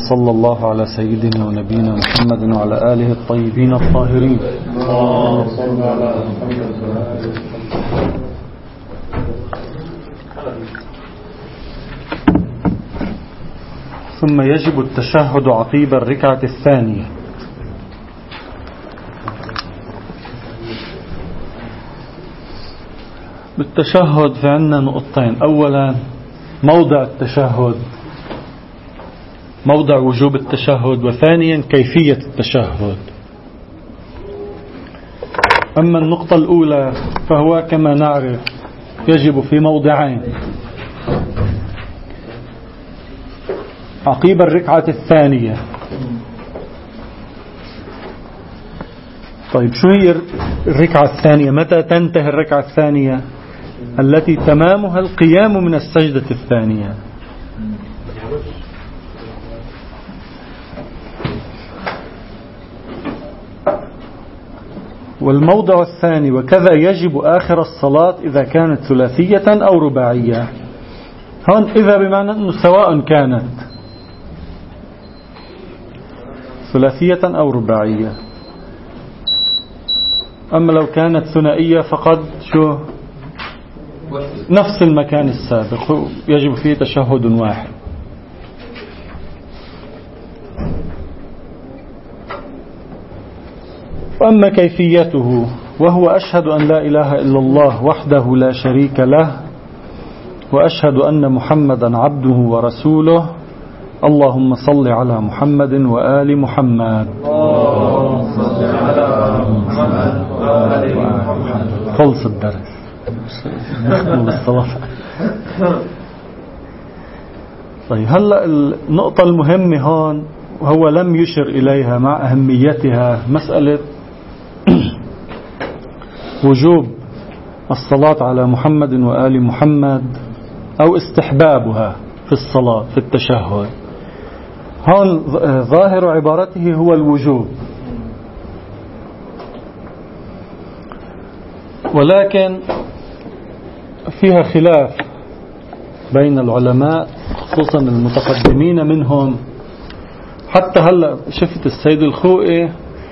وصلى الله على سيدنا ونبينا محمد وعلى آله الطيبين الطاهرين. ثم يجب التشهد عقيب الركعة الثانية. بالتشهد في عندنا نقطتين. أولا موضع التشهد، موضع وجوب التشهد، وثانيا كيفية التشهد. أما النقطة الأولى فهو كما نعرف يجب في موضعين: عقيب الركعة الثانية. طيب شو هي الركعة الثانية؟ متى تنتهي الركعة الثانية؟ التي تمامها القيام من السجدة الثانية. والموضع الثاني: وكذا يجب آخر الصلاة إذا كانت ثلاثية أو رباعية. هون إذا بمعنى أنه سواء كانت ثلاثية أو رباعية. أما لو كانت ثنائية فقد شو نفس المكان السابق، يجب فيه تشهد واحد. وأما كيفيته وهو: أشهد أن لا إله إلا الله وحده لا شريك له وأشهد أن محمدا عبده ورسوله. اللهم صل على محمد وآل محمد. خلص الدرس نختم بالصلاة. طيب هلأ النقطة المهمة هون وهو لم يشر إليها مع أهميتها مسألة وجوب الصلاة على محمد وآل محمد أو استحبابها في الصلاة في التشهد. هون ظاهر عبارته هو الوجوب، ولكن فيها خلاف بين العلماء خصوصا المتقدمين منهم. حتى هلأ شفت السيد الخوئي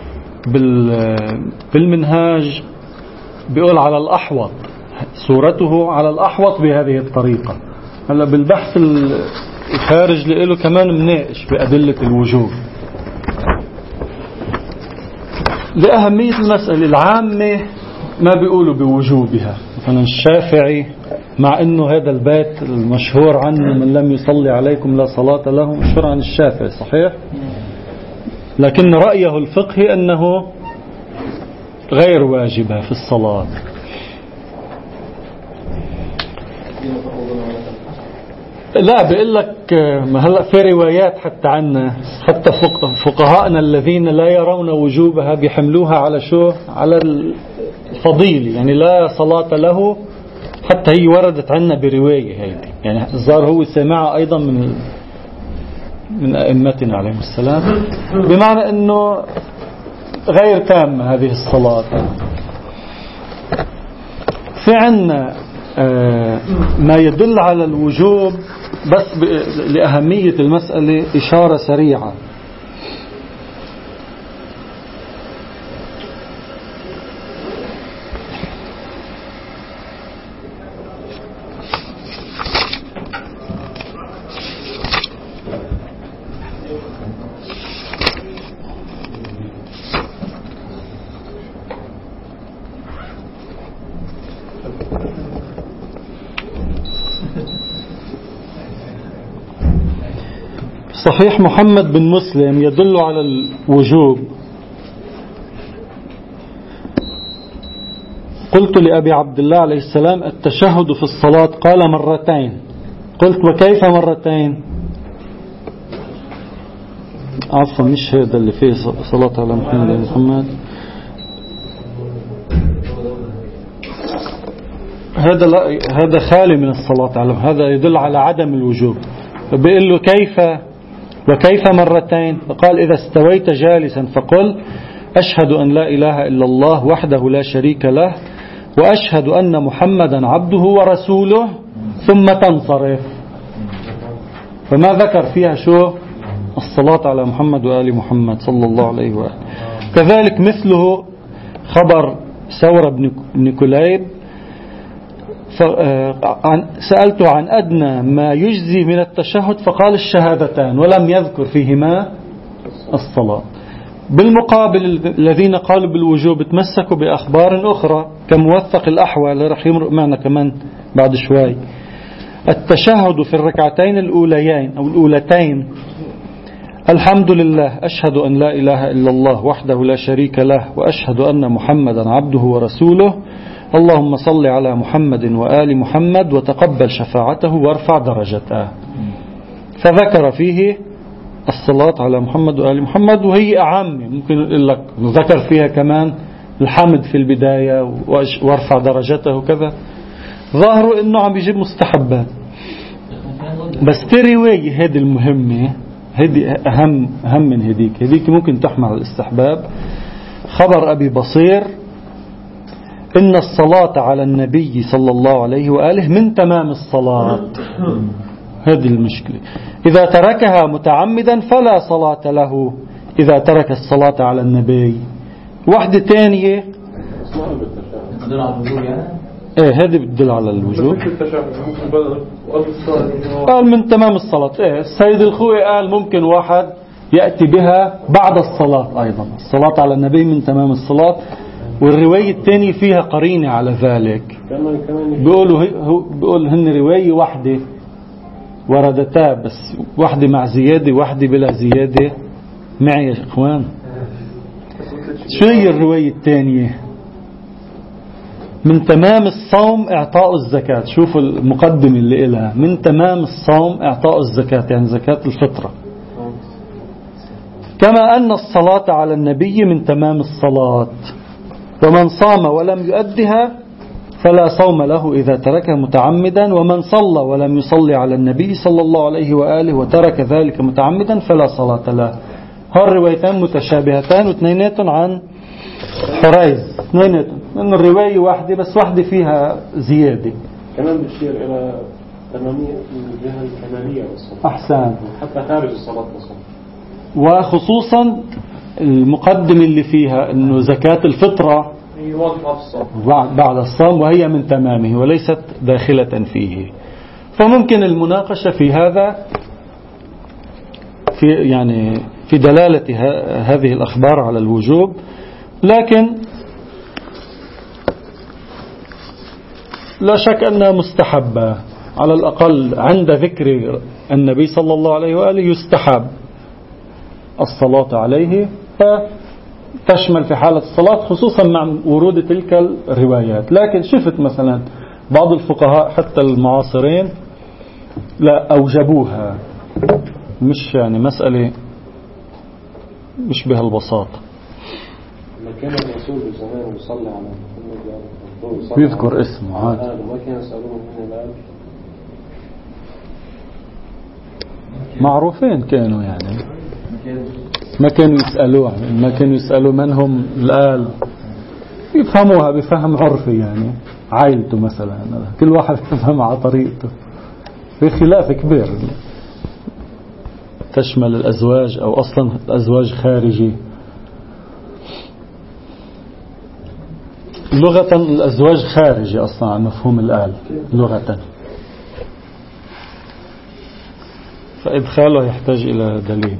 بالمنهاج بيقول على الأحوط، صورته على الأحوط بهذه الطريقة. هلأ بالبحث الخارج له كمان مناقش بأدلة الوجوب لأهمية المسألة. العامة ما بيقولوا بوجوبها، مثلا الشافعي مع أنه هذا البيت المشهور عنه: من لم يصلي عليكم لا صلاة له، مشهور عن الشافعي صحيح، لكن رأيه الفقهي أنه غير واجبة في الصلاة. لا بيقول لك هلا في روايات حتى عنا، حتى فقهاءنا الذين لا يرون وجوبها بيحملوها على شو؟ على الفضيل، يعني لا صلاة له. حتى هي وردت عنا برواية هيدي، يعني الظاهر هو سمعها أيضا من أئمتنا عليهم السلام، بمعنى أنه غير تامة هذه الصلاة. في عنا ما يدل على الوجوب، بس لأهمية المسألة إشارة سريعة. صحيح محمد بن مسلم يدل على الوجوب. قلت لأبي عبد الله عليه السلام: التشهد في الصلاة؟ قال: مرتين. قلت: وكيف مرتين؟ عفوا مش هذا اللي فيه صلاة على محمد. هذا خالي من الصلاة على، هذا يدل على عدم الوجوب. فبيقول له: وكيف مرتين؟ فقال: إذا استويت جالسا فقل: أشهد أن لا إله إلا الله وحده لا شريك له وأشهد أن محمدا عبده ورسوله، ثم تنصرف. فما ذكر فيها شو؟ الصلاة على محمد وآل محمد صلى الله عليه وآله. كذلك مثله خبر ثورة بن كليب، سألته عن أدنى ما يجزي من التشهد فقال الشهادتان، ولم يذكر فيهما الصلاة. بالمقابل الذين قالوا بالوجوب تمسكوا بأخبار أخرى كموثق الأحوال رح يمرق معنا كمان بعد شوي. التشهد في الركعتين الأوليين أو الأولتين: الحمد لله، أشهد أن لا إله إلا الله وحده لا شريك له، وأشهد أن محمدا عبده ورسوله، اللهم صل على محمد وآل محمد وتقبل شفاعته وارفع درجته. فذكر فيه الصلاة على محمد وآل محمد، وهي أعم، ممكن يقول لك ذكر فيها كمان الحمد في البداية وارفع درجته وكذا. ظاهره إنه عم يجيب مستحبات، بس رواية هذه المهمة، هذه أهم من هذيك ممكن تحمل على الاستحباب. خبر أبي بصير: إن الصلاة على النبي صلى الله عليه وآله من تمام الصلاة. هذه المشكلة، إذا تركها متعمدا فلا صلاة له إذا ترك الصلاة على النبي. واحدة تانية هذه بتدل على الوجوب، قال من تمام الصلاة. السيد الخوي قال ممكن واحد يأتي بها بعد الصلاة أيضا، الصلاة على النبي من تمام الصلاة. والرواية الثانية فيها قرينة على ذلك، بيقول هن رواية واحدة وردتا، بس واحدة مع زيادة واحدة بلا زيادة. معي يا إخوان؟ شو هي الرواية الثانية؟ من تمام الصوم إعطاء الزكاة. شوفوا المقدمة اللي إلها: من تمام الصوم إعطاء الزكاة، يعني زكاة الفطرة. كما أن الصلاة على النبي من تمام الصلاة، ومن صام ولم يؤدها فلا صوم له إذا تركها متعمدا، ومن صلى ولم يصلي على النبي صلى الله عليه وآله وترك ذلك متعمدا فلا صلاة له. هالروايتان متشابهتان واثنيناتهم عن حريز، اثنيناتهم من الرواية واحدة بس واحدة فيها زيادة. كمان بتشير إلى تمامية من الجهة الكمالية والصلاة. أحسن، حتى خارج الصلاة والصلاة. وخصوصا المقدم اللي فيها إنه زكاة الفطرة بعد الصوم وهي من تمامه وليست داخلة فيه. فممكن المناقشة في هذا في دلالة هذه الأخبار على الوجوب، لكن لا شك أنها مستحبة. على الأقل عند ذكر النبي صلى الله عليه وآله يستحب الصلاة عليه، فتشمل في حالة الصلاة خصوصا مع ورود تلك الروايات. لكن شفت مثلا بعض الفقهاء حتى المعاصرين لا أوجبوها، مش مسألة مش بهالبساطة. ما كان الرسول بزمان يصلي على محمد ويذكر اسمه عاد، ما كان يسألون من الآن معروفين كانوا ما كانوا يسألوا من هم الآل، يفهموها بفهم عرفي، عائلته مثلا كل واحد يفهم على طريقته. في خلاف كبير تشمل الأزواج أو أصلا الأزواج خارجي. لغة الأزواج خارجي أصلا عن مفهوم الآل لغة، فإدخاله يحتاج إلى دليل.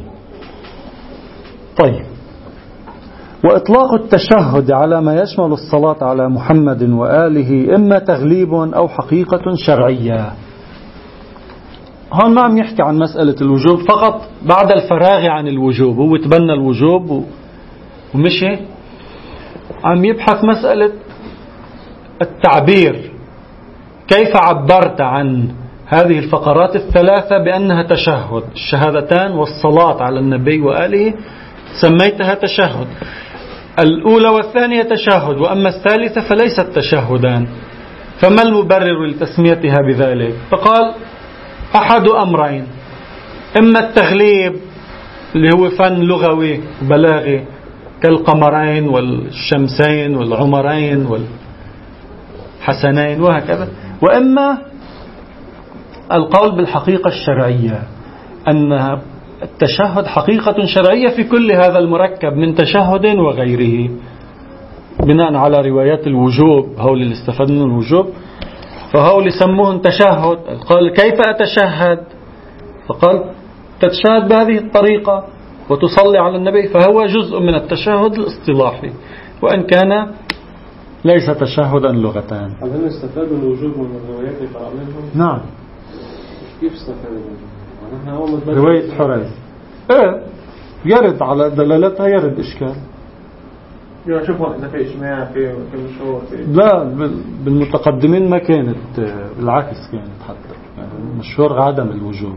طيب، وإطلاق التشهد على ما يشمل الصلاة على محمد وآله إما تغليب أو حقيقة شرعية. هون ما عم يحكي عن مسألة الوجوب فقط بعد الفراغ عن الوجوب، هو تبنى الوجوب ومشي، عم يبحث مسألة التعبير، كيف عبرت عن هذه الفقرات الثلاثة بأنها تشهد، الشهادتان والصلاة على النبي وآله سميتها تشهد. الأولى والثانية تشهد، وأما الثالثة فليست تشهدان، فما المبرر لتسميتها بذلك؟ فقال أحد أمرين: إما التغليب اللي هو فن لغوي بلاغي كالقمرين والشمسين والعمرين والحسنين وهكذا، وإما القول بالحقيقة الشرعية التشهد حقيقة شرعية في كل هذا المركب من تشهد وغيره، بناء على روايات الوجوب. هؤلاء اللي استفدنا من الوجوب، فهؤلاء سموهم تشهد. قال كيف أتشهد؟ فقال تتشهد بهذه الطريقة وتصلي على النبي، فهو جزء من التشهد الاصطلاحي، وإن كان ليس تشهدا لغتان. هل استفادوا الوجوب من الروايات اللي قرأناهم؟ نعم. كيف استفادوا؟ رواية حريز يرد على دلالتها، يرد إشكال. شوفوا إذا في إجماع في مشهور لا، بالمتقدمين ما كانت، بالعكس كانت حتى يعني مشهور عدم الوجوب.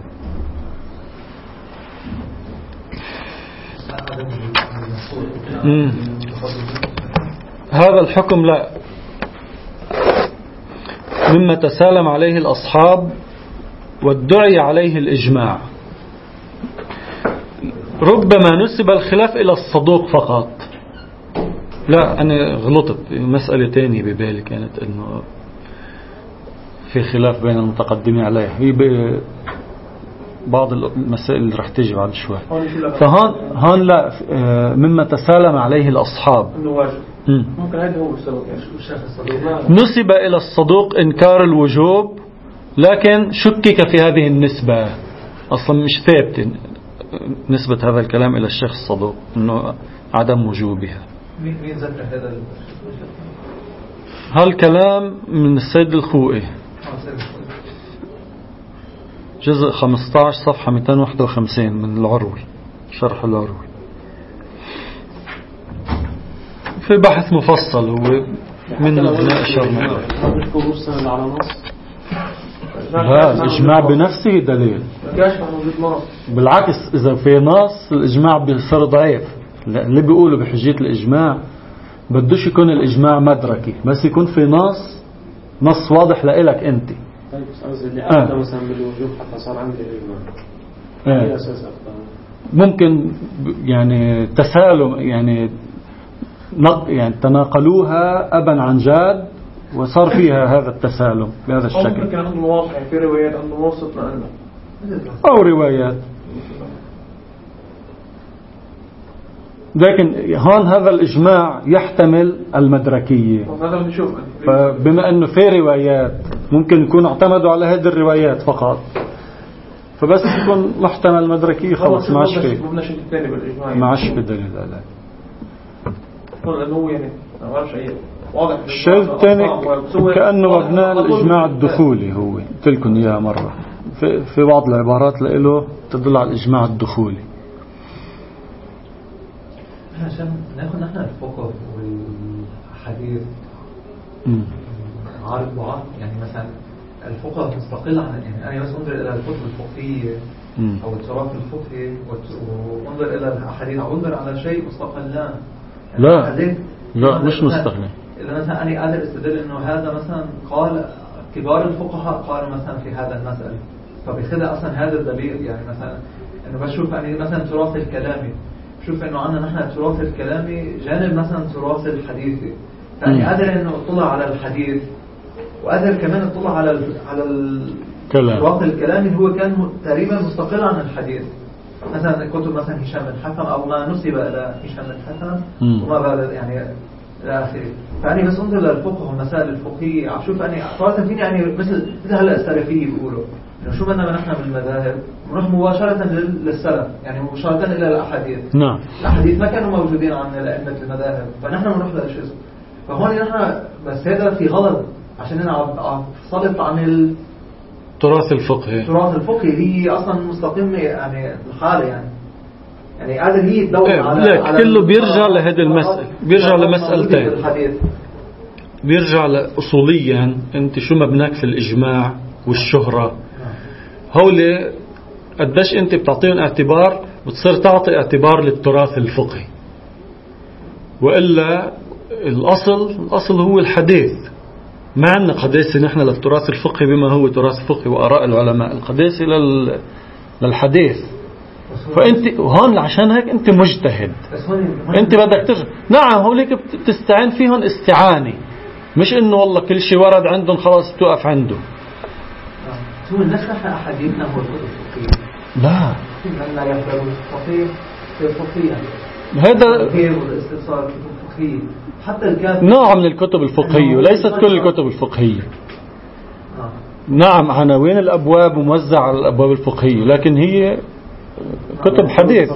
هذا الحكم لا، مما تسالم عليه الأصحاب وادعي عليه الإجماع. ربما نسب الخلاف إلى الصدوق فقط. لا، أنا غلطت، مسألة تانية ببالي كانت إنه في خلاف بين المتقدمين عليه، هي بعض المسائل اللي رح تيجي بعد شوي. فهون لا، مما تسالم عليه الأصحاب. ممكن هذا هو السبب. نسب إلى الصدوق إنكار الوجوب، لكن شكك في هذه النسبة، أصلا مش ثابتة نسبة هذا الكلام إلى الشيخ الصدوق إنه عدم وجوبها. مين ذكر هذا؟ هالكلام من السيد الخوئي، جزء 15 صفحة 251 من العروي، شرح العروي، في بحث مفصل هو من أبناء الشرع. لا، الإجماع بنفسه دليل. بالعكس، إذا في نص الإجماع بيصير ضعيف. اللي بيقولوا بحجية الإجماع بدوش يكون الإجماع مدركي، بس يكون في نص واضح لإلك أنت. طيب قصدي اللي أبدأ مثلا بالوجوب حتى صار عندي الإجماع. أي أساس أبدأ؟ ممكن يعني تسالم، يعني تناقلوها أبا عن جاد وصار فيها هذا التسالم بهذا الشكل. ممكن كان عنده واضح في روايات عنده وسط لأنه أو روايات. لكن هون هذا الإجماع يحتمل المدركية، فبما أنه في روايات ممكن يكون اعتمدوا على هذه الروايات فقط، فبس يكون محتمل مدركية خلاص ما عادش في دليل عليه. لأنه يعني واضح. الشيء الثاني كأنه مبنى الإجماع الدخولي، هو تلكن إياه مرة في بعض العبارات له تدل على الإجماع الدخولي. عشان ناخد نحن الفقه والحديث عارض بعض، يعني مثلا الفقه مستقل عن، يعني أنا بس أنظر إلى الكتب الفقهية أو التراث الفقهي وأنظر إلى الحديث، أو أنظر على شيء مستقلان. يعني لا مش مستقلين. إذا مثلا أنا قادر استدل إنه هذا مثلا قال كبار الفقهاء قالوا مثلا في هذا المسألة، فبيخدع أصلا هذا الدليل. يعني مثلا إنه بشوف يعني مثلا تراث الكلامي، شوف إنه عندنا نحن التراث الكلامي جانب مثلا تراث الحديثي، فأني قادر إنه أطلع على الحديث، وقادر كمان أطلع على التراث الكلامي هو كان تقريبا مستقل عن الحديث. مثلا كتب مثلا هشام بن حكم أو ما نسب إلى هشام بن حكم وما بعد يعني إلى آخره. فأني بس أنظر للفقه والمسائل الفقهية، أشوف أني صارت فيني يعني مثل هلا السلفية بيقولوا إنه شو بدنا نحن بالمذاهب نروح مباشرة للسلف، يعني مباشرة إلى الأحاديث. نعم. الأحاديث ما كانوا موجودين عن أئمة المذاهب، فنحن نروح للشيء. فهون نحن بس هذا في غلط، عشان أنا صلت عن التراث الفقهي. التراث الفقهي هي أصلا مستقيمة يعني الحالة، يعني قادر هي تدور على كله بيرجع لهذه المسألة، بيرجع لمسألتين، بيرجع لأصوليا أنت شو مبناك في الإجماع والشهرة. هولي قديش أنت بتعطيهم اعتبار، بتصير تعطي اعتبار للتراث الفقهي، وإلا الأصل هو الحديث. ما عندنا قداسة نحن للتراث الفقهي بما هو تراث فقهي وآراء العلماء، القداسة للحديث. فأنت هون عشان هيك أنت مجتهد، أنت بدك ترجع. نعم هوليك بتستعين فيهم استعانة، مش إنه والله كل شيء ورد عندهم خلاص توقف عنده. هو نشرح أحاديثنا هو الكتب الفقهية. لا من لا يحضر الفقيه في الفقيه هذا والاستفسار الفقهي حتى الكافر نوع من الكتب الفقهية وليست كل الكتب الفقهية. نعم عناوين الأبواب موزعة على الأبواب الفقهية لكن هي كتب حديث.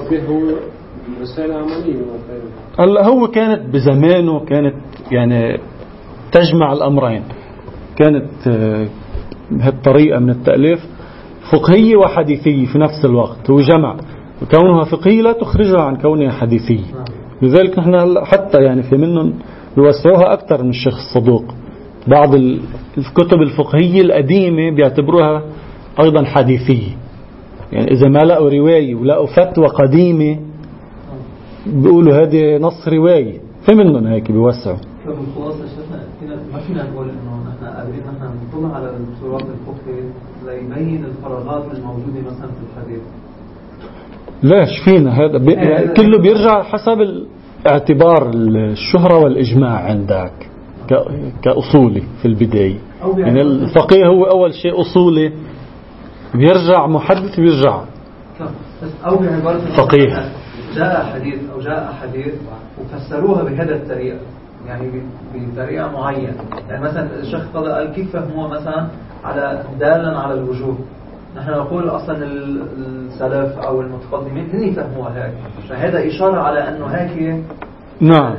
هلا هو كانت بزمانه كانت يعني تجمع الأمرين، كانت هالطريقة من التأليف فقهية وحديثية في نفس الوقت. هو جمع كونها فقهية لا تخرجها عن كونها حديثية. لذلك نحن حتى يعني في منهم بيوسعوها أكثر من الشيخ الصدوق. بعض الكتب الفقهية القديمة بيعتبروها أيضا حديثية، يعني إذا ما لقوا رواية ولقوا فتوى قديمة بيقولوا هذه نص رواية، في منهم هيك بيوسعوا. فبالخلاصة ما فينا نقول إنه نحن قادرين نحن نطلع على التراث الفقهي ليبين الفراغات الموجودة مثلا في الحديث. ليش فينا هذا كله بيرجع حسب اعتبار الشهرة والإجماع عندك كأصولي في البداية. يعني الفقيه هو أول شيء أصولي بيرجع محدث بيرجع أو بعبارة فقيه. جاء حديث وفسروها بهذا الطريقة، يعني بطريقة معينة. يعني مثلا الشيخ قال كيف فهموها مثلا على دالا على الوجوب. نحن نقول أصلا السلف أو المتقدمين هن يفهموها هيك، فهذا إشارة على أنه هيك. نعم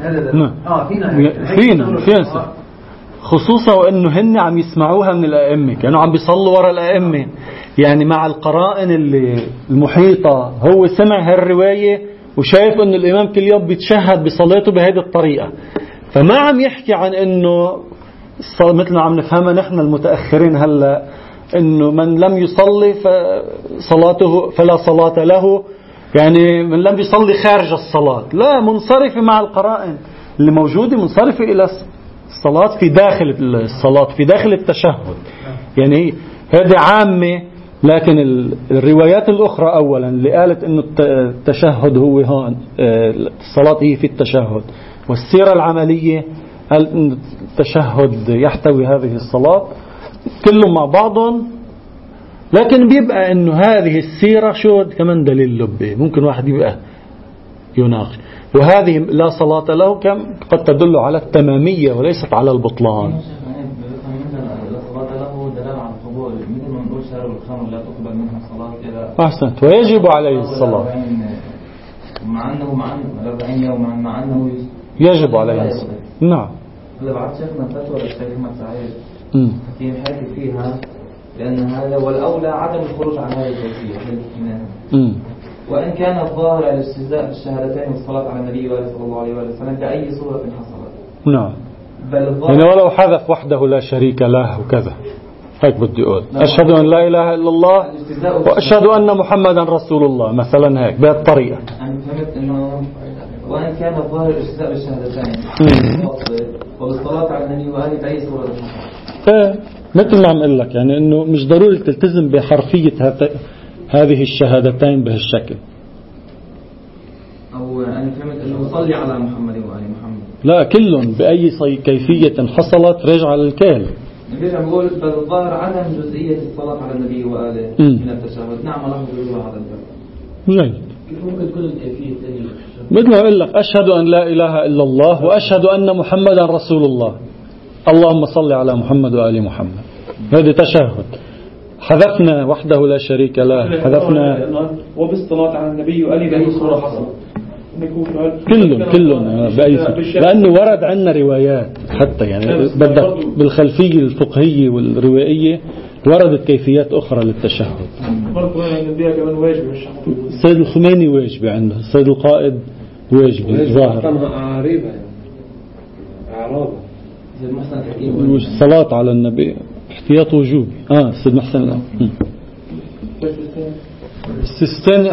فينا خصوصا وأنه هن عم يسمعوها من الأئمة، كانوا عم بيصلوا وراء الأئمة، يعني مع القرائن اللي المحيطة هو سمع هالرواية وشايف أنه الإمام كل يوم بيتشهد بصلاته بهذه الطريقة، فما عم يحكي عن أنه مثل ما عم نفهمها نحن المتأخرين هلأ أنه من لم يصلي فصلاته فلا صلاة له، يعني من لم يصلي خارج الصلاة. لا، منصرفة مع القرائن اللي موجودة، منصرفة إلى الصلاة في داخل الصلاة في داخل التشهد. يعني هذه عامة، لكن الروايات الأخرى أولا اللي قالت أنه التشهد هو هون، الصلاة هي في التشهد، والسيرة العملية قال أن التشهد يحتوي هذه الصلاة، كلهم مع بعضهم. لكن بيبقى أنه هذه السيرة شو كمان دليل لبي، ممكن واحد يبقى يناقش، وهذه لا صلاة له قد تدل على التمامية وليست على البطلان. أحسنت، ويجب عليه الصلاة مع أنه يجب عليه الصلاة. نعم. إذا بعد شيخنا فتوى للشيخ أحمد سعيد في حكي فيها لأن هذا والأولى عدم الخروج عن هذه الكيفية، وإن كان الظاهر على الاستهزاء بالشهادتين والصلاة على النبي صلى الله عليه وسلم بأي صورة حصلت. نعم. يعني ولو حذف وحده لا شريك له وكذا، هيك بدي أقول أشهد أن لا إله إلا الله وأشهد أن محمدا رسول الله مثلا، هيك بهالطريقة. أنا فهمت إنه وإن كان الظاهر الاستهزاء بالشهادتين والصلاة على النبي وآله بأي صورة حصلت. مثل ما عم أقول لك، يعني إنه مش ضروري تلتزم بحرفية هذه الشهادتين بهالشكل. أو أنا فهمت إنه صلي على محمد وآل محمد، لا، كلهم بأي كيفية حصلت رجع للكال. نرجع نقول بل الظاهر عدم جزئية الصلاة على النبي وآله من التشهد. نعم له بالله على الباب. جيد. ممكن تكون الكيفية الثانية مثل ما أقول لك أشهد أن لا إله إلا الله وأشهد أن محمدا رسول الله، اللهم صل على محمد وآل محمد، هذا تشهد. حذفنا وحده لا شريك له، حذفنا وبالصلاة على النبي وآله بأي صورة حصل. كلهم بأي صورة، لأنه ورد عنا روايات حتى يعني بدك بالخلفية الفقهية والروائية وردت كيفيات أخرى للتشهد. برضو النبي كمان واجب، السيد الخميني واجب عنده، السيد القائد واجب ظاهر. عريبة أعرابة والصلاة على النبي احتياط وجوبي. السيد محسن الآن السيستاني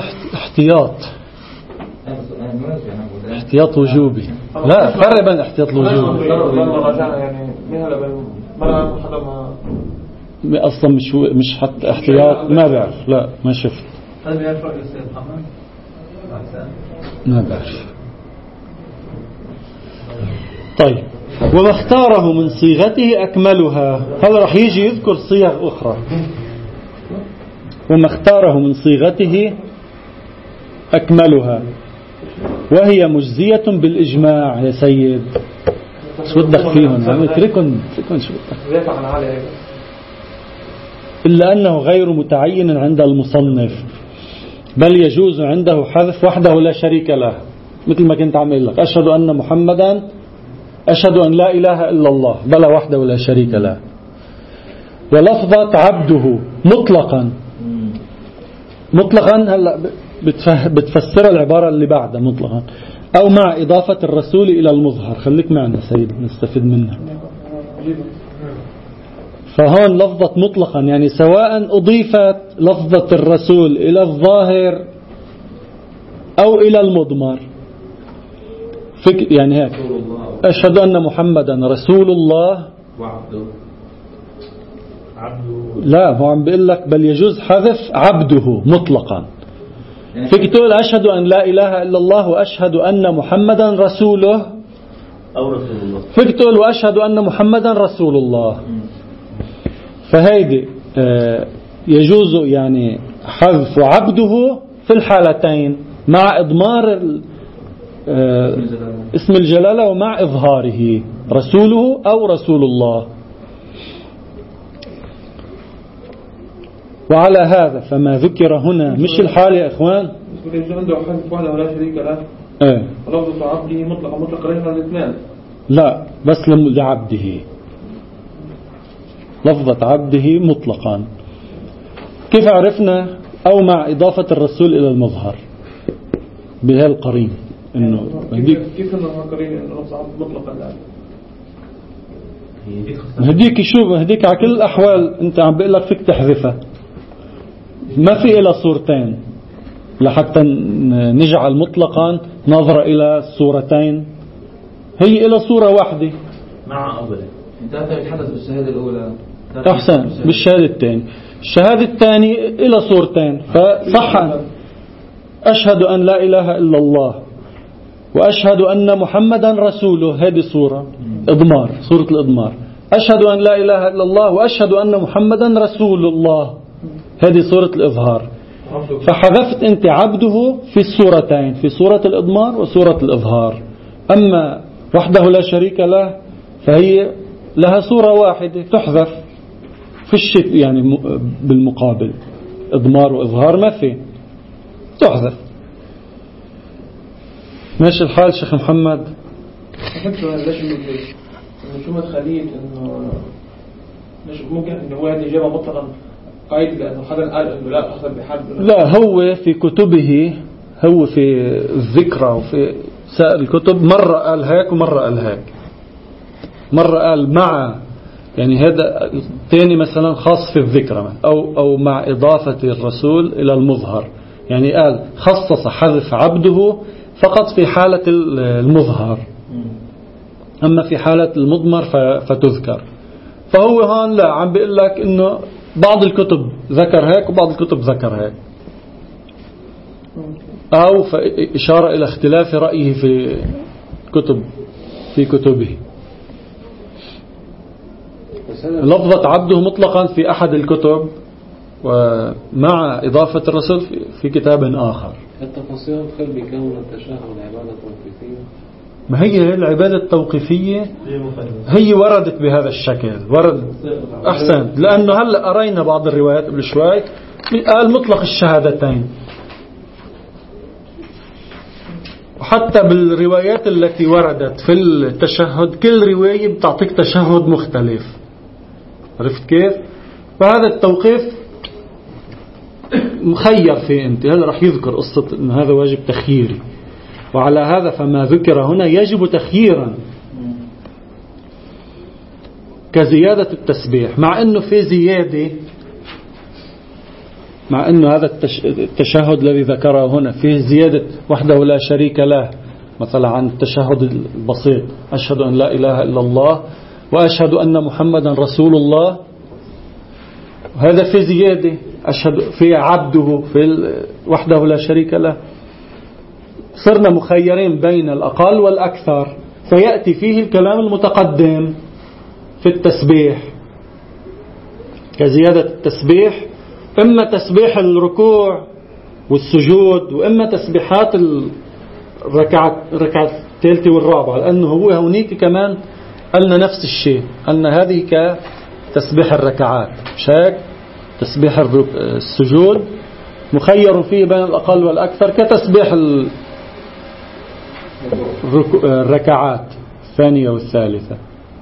احتياط وجوبي. لا، فرق بين احتياط وجوبي. اصلا مش حتى احتياط، ما بعرف، لا ما شفت. هل بيعرف رأي السيد محمد؟ ما بعرف. طيب، وما اختاره من صيغته أكملها. هذا رح يجي يذكر صيغ أخرى. وما اختاره من صيغته أكملها وهي مجزية بالإجماع. يا سيد شو بدك فيهم؟ عم اتركن شو بدك. إلا أنه غير متعين عند المصنف، بل يجوز عنده حذف وحده لا شريك له، مثل ما كنت عم أقول لك أشهد أن محمدا، أشهد أن لا إله إلا الله، بلا وحده ولا شريك له. ولفظة عبده مطلقا هلا بتفسر العبارة اللي بعدها مطلقا، أو مع إضافة الرسول إلى المظهر. خليك معنا سيد نستفيد منها. فهون لفظة مطلقا يعني سواء أضيفت لفظة الرسول إلى الظاهر أو إلى المضمر، يعني هيك أشهد أن محمدا رسول الله وعبده. لا، هو عم بيقول لك بل يجوز حذف عبده مطلقا. فيك تقول أشهد أن لا إله إلا الله وأشهد أن محمدا رسوله، أو رسول الله. فيك تقول وأشهد أن محمدا رسول الله. فهيدي يجوز يعني حذف عبده في الحالتين مع إضمار اسم الجلالة ومع إظهاره رسوله أو رسول الله. وعلى هذا فما ذكر هنا مش الحال يا إخوان. عنده حذف وحده ولا شريك له. لفظة عبده مطلق ليس الاثنين. لا بس لعبده، لفظة عبده مطلقا. كيف عرفنا؟ أو مع إضافة الرسول إلى المظهر بهالقرين إنه كيف إنه قرين إنه لفظ عبد مطلقا الآن؟ هديك شو هديك على كل الأحوال أنت عم بقول لك فيك تحذفها. ما في إلى صورتين لحتى نجعل مطلقا نظرة إلى الصورتين، هي إلى صورة واحدة مع أولا. أنت تتحدث بالشهادة الأولى أحسن بالشهادة الثانية. الشهادة الثانية إلى صورتين، فصح أشهد أن لا إله إلا الله وأشهد أن محمدا رسوله، هذه صورة إضمار، صورة الإضمار. أشهد أن لا إله إلا الله وأشهد أن محمدا رسول الله، هذه صورة الإظهار. فحذفت أنت عبده في الصورتين، في صورة الإضمار وصورة الإظهار. أما وحده لا شريك له فهي لها صورة واحدة تحذف في الشيء، يعني بالمقابل إضمار وإظهار ما في، تحذف. ماشي الحال شيخ محمد؟ ليش شو متخليت إنه ممكن إنه هو هذه إجابة مطلقا قايد لأنه حدا قال إنه لا حسب بحد. لا، هو في كتبه، هو في الذكرى وفي سائر الكتب مرة قال هيك ومرة قال هيك. مرة قال مع، يعني هذا الثاني مثلا خاص في الذكرى، أو مع إضافة الرسول إلى المظهر، يعني قال خصص حذف عبده فقط في حالة المظهر، أما في حالة المضمر فتذكر. فهو هون لا، عم بيقول لك إنه بعض الكتب ذكر هيك وبعض الكتب ذكر هيك، أو إشارة إلى اختلاف رأيه في كتبه. لفظة عبده مطلقا في أحد الكتب ومع إضافة الرسول في كتاب آخر. التفاصيل تخل بكون التشهد العبادة التوقيفية. ما هي العبادة التوقيفية هي وردت بهذا الشكل، ورد أحسن، لأنه هلأ أرينا بعض الروايات قبل شوي قال مطلق الشهادتين، وحتى بالروايات التي وردت في التشهد كل رواية بتعطيك تشهد مختلف. عرفت كيف؟ فهذا التوقيف مخير فيه أنت. هذا رح يذكر قصة أن هذا واجب تخييري، وعلى هذا فما ذكر هنا يجب تخييرا كزيادة التسبيح، مع أنه في زيادة، مع أنه هذا التشهد الذي ذكره هنا فيه زيادة وحده لا شريك له، مثلا عن التشهد البسيط أشهد أن لا إله إلا الله وأشهد أن محمدا رسول الله، هذا في زيادة. أشهد في عبده في وحده لا شريك له. صرنا مخيرين بين الأقل والأكثر، فيأتي فيه الكلام المتقدم في التسبيح كزيادة التسبيح، إما تسبيح الركوع والسجود، وإما تسبيحات الركعة الثالثة والرابعة، لأنه هو هونيك كمان قلنا نفس الشيء، قلنا هذه كتسبيح الركعات، مش هيك؟ تسبيح السجود مخير فيه بين الأقل والأكثر كتسبيح الركعات الثانية والثالثة.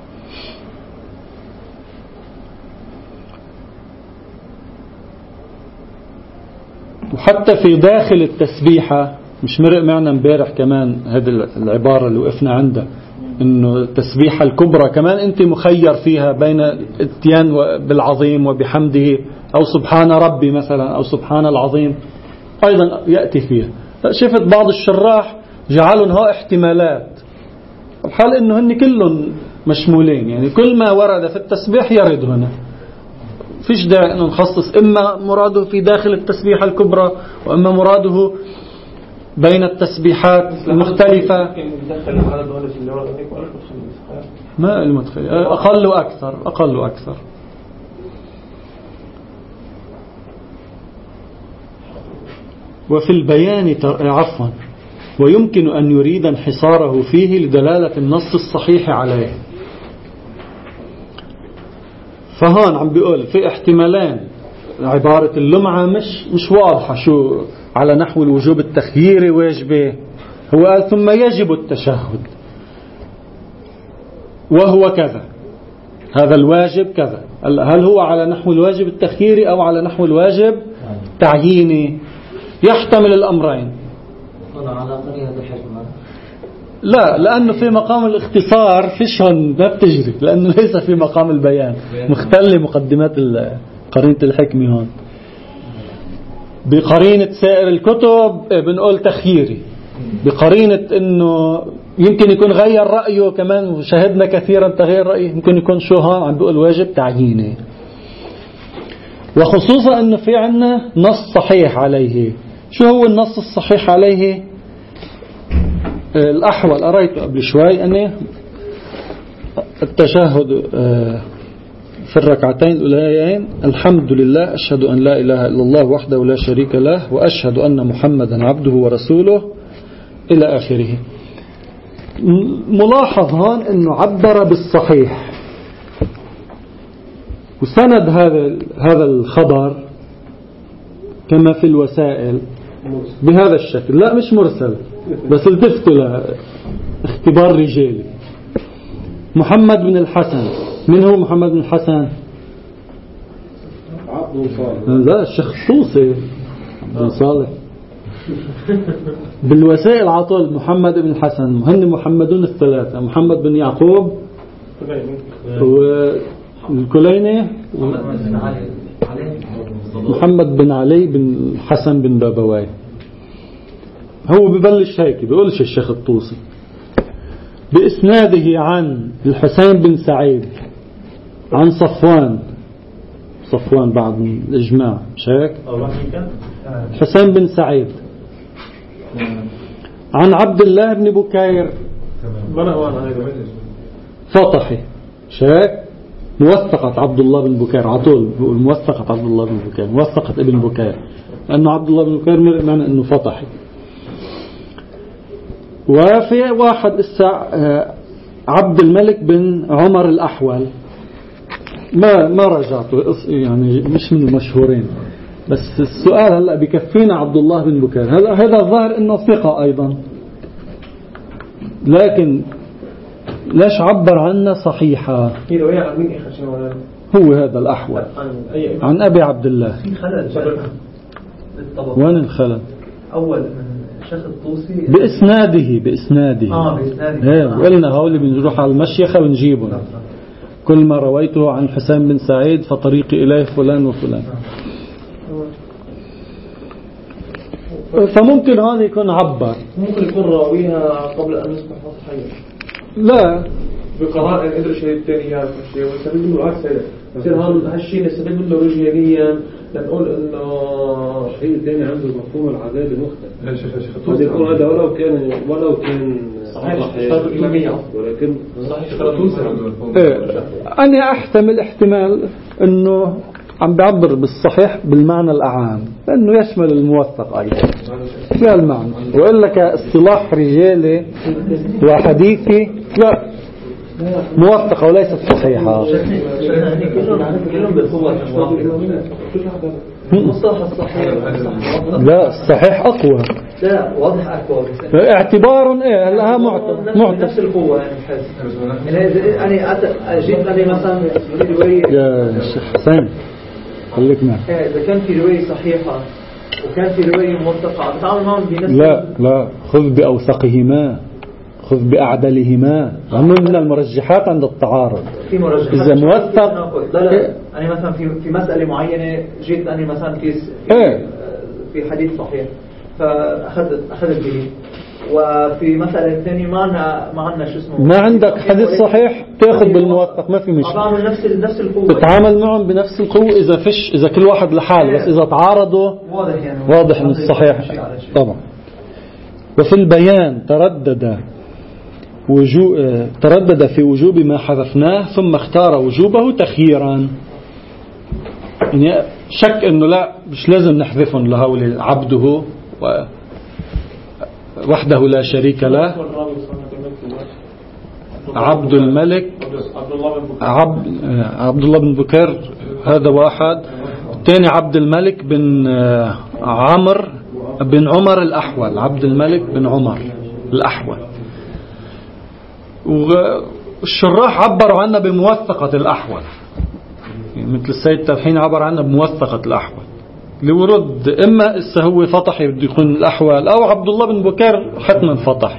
وحتى في داخل التسبيحة، مش مرق معنا امبارح كمان هذه العبارة اللي وقفنا عندها، انه التسبيحة الكبرى كمان انت مخير فيها بين الاتيان بالعظيم وبحمده، او سبحان ربي مثلا، او سبحان العظيم ايضا يأتي فيها. شفت بعض الشراح جعلوا ها احتمالات، الحال انه هن كلهم مشمولين، يعني كل ما ورد في التسبيح يرد هنا، فيش داعي انه نخصص اما مراده في داخل التسبيحة الكبرى، واما مراده بين التسبيحات المختلفة. ما المدخل أقل وأكثر، أقل وأكثر. وفي البيان عفوا ويمكن أن يريد انحصاره فيه لدلالة النص الصحيح عليه. فهون عم بيقول في احتمالين، عبارة اللمعة مش واضحة شو على نحو الوجوب التخييري واجبه. هو قال ثم يجب التشهد وهو كذا، هذا الواجب كذا. هل هو على نحو الواجب التخييري أو على نحو الواجب تعييني؟ يحتمل الأمرين. لا، لأنه في مقام الاختصار فيش هون ما بتجري، لأنه ليس في مقام البيان، مختل مقدمات قرينة الحكمة هون. بقرينة سائر الكتب بنقول تخييري، بقرينة انه يمكن يكون غير رأيه كمان، وشاهدنا كثيرا تغيير رأيه، يمكن يكون شو ها عم بيقول واجب تعييني، وخصوصا انه في عنا نص صحيح عليه. شو هو النص الصحيح عليه؟ الأحول قريته قبل شوي، أنه التشهد في الركعتين الأوليين: الحمد لله أشهد أن لا إله إلا الله وحده لا شريك له وأشهد أن محمدا عبده ورسوله إلى آخره. ملاحظ هون أنه عبر بالصحيح، وسند هذا الخبر كما في الوسائل بهذا الشكل. لا مش مرسل، بس التفتوا لاختبار رجالي. محمد بن الحسن، من هو محمد بن الحسن؟ عبد صالح. لا، الشيخ الطوسي عبد صالح. بالوسائل عطول محمد بن الحسن، هن محمدون الثلاثة: محمد بن يعقوب والكليني محمد بن علي بن الحسن بن بابواي. هو ببلش هيك، بيقولش الشيخ الطوسي بإسناده عن الحسين بن سعيد عن صفوان بعد الإجماع، مش هيك؟ الحسين بن سعيد عن عبد الله بن بكير فطحي، مش هيك؟ موثقة عبد الله بن بكير، عطول موثقة عبد الله بن بكير، موثقة ابن بكير، لأنه عبد الله بن بكير معنى أنه فطحي. وفي واحد عبد الملك بن عمر الأحول، ما رجعته، يعني مش من المشهورين، بس السؤال هلأ بكفينا عبد الله بن بكير. هذا الظاهر أنه ثقة أيضا، لكن ليش عبر عنه صحيحة؟ هو هذا الأحول عن أبي عبد الله. وين الخلل؟ أول من شيخ الطوسي بإسناده. قلنا هؤلاء بنروح على المشيخة ونجيبهم. كل ما رويته عن حسين بن سعيد فطريقي إليه فلان وفلان. فممكن هذا يكون عبر، ممكن يكون راويها قبل أن يصبح صحيح. لا، بقراءة أن يدرس شيء الثاني يعرف الشيء ويستفيد منه عكس هذا. يصير هالشيء نستفيد منه رجاليا، لنقول إنه الشيء الثاني عنده مفهوم العدالة مختلف. قد يكون هذا ولو كان صحيح إمامية، ولكن صحيح أنا أحتمل احتمال إنه عم بيعبر بالصحيح بالمعنى الأعام لأنه يشمل الموثق أيضا في المعنى. وإلا كاصطلاح رجالي وحديثي لا، موثقة وليست صحيحة. كلهم بالقوة مصطلح الصحيح لا، الصحيح أقوى. لا واضح أقوى اعتبار إيه لها معتبر نفس القوة يعني جيت أنا مثلا في رواية يا شيخ حسين خليك معي. إذا كان في رواية صحيحة وكان في رواية موثقة بتعامل معهم بنفس لا خذ بأوثقهما، خذ بأعدلهما، هم من المرجحات عند التعارض. في مرجحات إذا موثق لا أنا مثلا في مسألة معينة جيت أنا مثلا في حديث صحيح فأخذت به، وفي مسألة ثانية ما عندنا شو اسمه، ما عندك حديث صحيح تأخذ بالموثق ما في مشكلة. بعمل نفس القوة، تتعامل معهم بنفس القوة إذا كل واحد لحاله، بس إذا تعارضوا واضح إن الصحيح طبعا. وفي البيان تردد في وجوب ما حذفناه ثم اختار وجوبه تخييرا، يعني شك إنه لا مش لازم نحذفهم لهول عبده وحده لا شريك له. عبد الملك عبد الله بن بكير هذا واحد، الثاني عبد الملك بن عمر الأحول، عبد الملك بن عمر الأحول. والشراح عبروا عنه بموثقة الأحول، يعني مثل السيد تلحين عبر عنه بموثقة الأحول لورد إما هو فطحي بده يكون الأحول أو عبد الله بن بكير حتما فطحي.